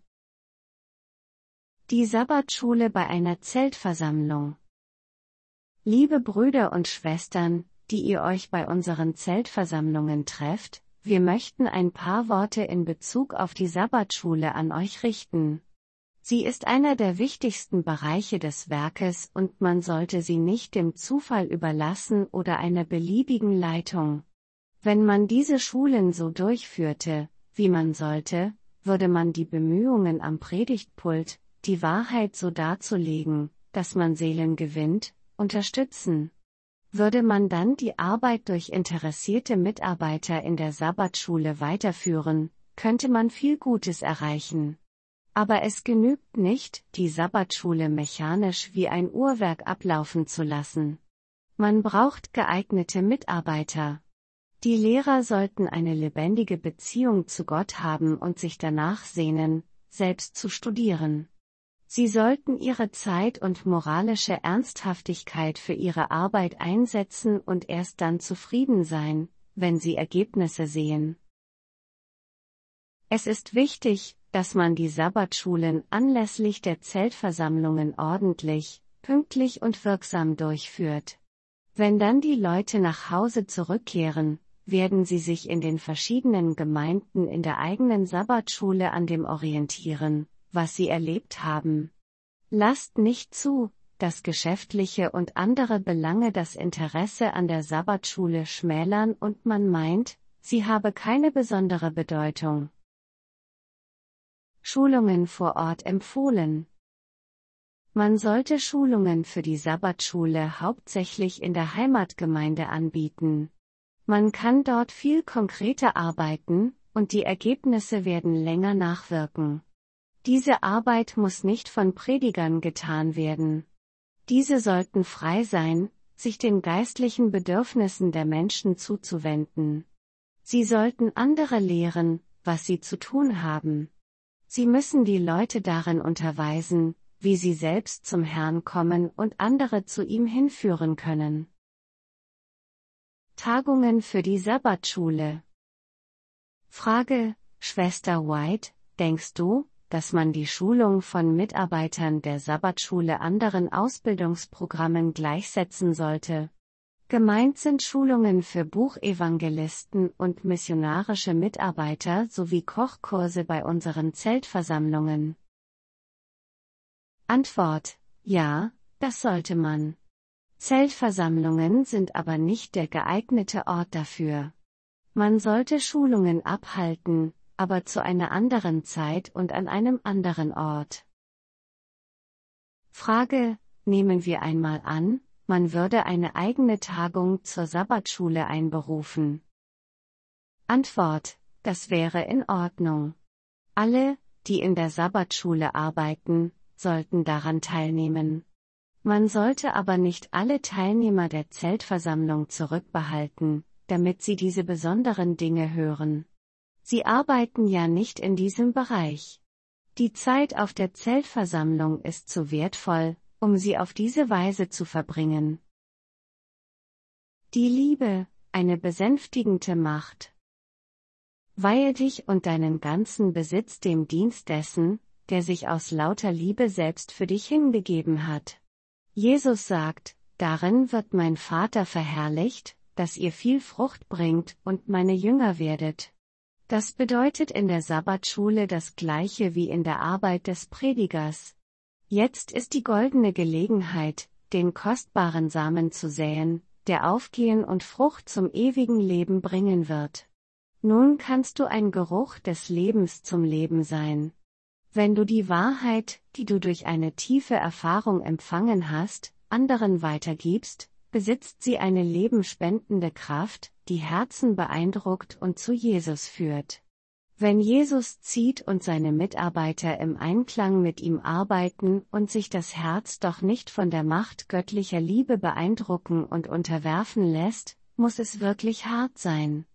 Die Sabbatschule bei einer Zeltversammlung. Liebe Brüder und Schwestern, die ihr euch bei unseren Zeltversammlungen trefft, wir möchten ein paar Worte in Bezug auf die Sabbatschule an euch richten. Sie ist einer der wichtigsten Bereiche des Werkes und man sollte sie nicht dem Zufall überlassen oder einer beliebigen Leitung. Wenn man diese Schulen so durchführte, wie man sollte, würde man die Bemühungen am Predigtpult, die Wahrheit so darzulegen, dass man Seelen gewinnt, unterstützen. Würde man dann die Arbeit durch interessierte Mitarbeiter in der Sabbatschule weiterführen, könnte man viel Gutes erreichen. Aber es genügt nicht, die Sabbatschule mechanisch wie ein Uhrwerk ablaufen zu lassen. Man braucht geeignete Mitarbeiter. Die Lehrer sollten eine lebendige Beziehung zu Gott haben und sich danach sehnen, selbst zu studieren. Sie sollten ihre Zeit und moralische Ernsthaftigkeit für ihre Arbeit einsetzen und erst dann zufrieden sein, wenn sie Ergebnisse sehen. Es ist wichtig, dass man die Sabbatschulen anlässlich der Zeltversammlungen ordentlich, pünktlich und wirksam durchführt. Wenn dann die Leute nach Hause zurückkehren, werden sie sich in den verschiedenen Gemeinden in der eigenen Sabbatschule an dem orientieren, was sie erlebt haben. Lasst nicht zu, dass geschäftliche und andere Belange das Interesse an der Sabbatschule schmälern und man meint, sie habe keine besondere Bedeutung. Schulungen vor Ort empfohlen. Man sollte Schulungen für die Sabbatschule hauptsächlich in der Heimatgemeinde anbieten. Man kann dort viel konkreter arbeiten, und die Ergebnisse werden länger nachwirken. Diese Arbeit muss nicht von Predigern getan werden. Diese sollten frei sein, sich den geistlichen Bedürfnissen der Menschen zuzuwenden. Sie sollten andere lehren, was sie zu tun haben. Sie müssen die Leute darin unterweisen, wie sie selbst zum Herrn kommen und andere zu ihm hinführen können. Tagungen für die Sabbatschule. Frage, Schwester White, denkst du, dass man die Schulung von Mitarbeitern der Sabbatschule anderen Ausbildungsprogrammen gleichsetzen sollte? Gemeint sind Schulungen für Buchevangelisten und missionarische Mitarbeiter sowie Kochkurse bei unseren Zeltversammlungen. Antwort: Ja, das sollte man. Zeltversammlungen sind aber nicht der geeignete Ort dafür. Man sollte Schulungen abhalten, aber zu einer anderen Zeit und an einem anderen Ort. Frage: Nehmen wir einmal an, man würde eine eigene Tagung zur Sabbatschule einberufen. Antwort: Das wäre in Ordnung. Alle, die in der Sabbatschule arbeiten, sollten daran teilnehmen. Man sollte aber nicht alle Teilnehmer der Zeltversammlung zurückbehalten, damit sie diese besonderen Dinge hören. Sie arbeiten ja nicht in diesem Bereich. Die Zeit auf der Zeltversammlung ist zu wertvoll, um sie auf diese Weise zu verbringen. Die Liebe, eine besänftigende Macht. Weihe dich und deinen ganzen Besitz dem Dienst dessen, der sich aus lauter Liebe selbst für dich hingegeben hat. Jesus sagt, darin wird mein Vater verherrlicht, dass ihr viel Frucht bringt und meine Jünger werdet. Das bedeutet in der Sabbatschule das Gleiche wie in der Arbeit des Predigers. Jetzt ist die goldene Gelegenheit, den kostbaren Samen zu säen, der aufgehen und Frucht zum ewigen Leben bringen wird. Nun kannst du ein Geruch des Lebens zum Leben sein. Wenn du die Wahrheit, die du durch eine tiefe Erfahrung empfangen hast, anderen weitergibst, besitzt sie eine lebenspendende Kraft, die Herzen beeindruckt und zu Jesus führt. Wenn Jesus zieht und seine Mitarbeiter im Einklang mit ihm arbeiten und sich das Herz doch nicht von der Macht göttlicher Liebe beeindrucken und unterwerfen lässt, muss es wirklich hart sein.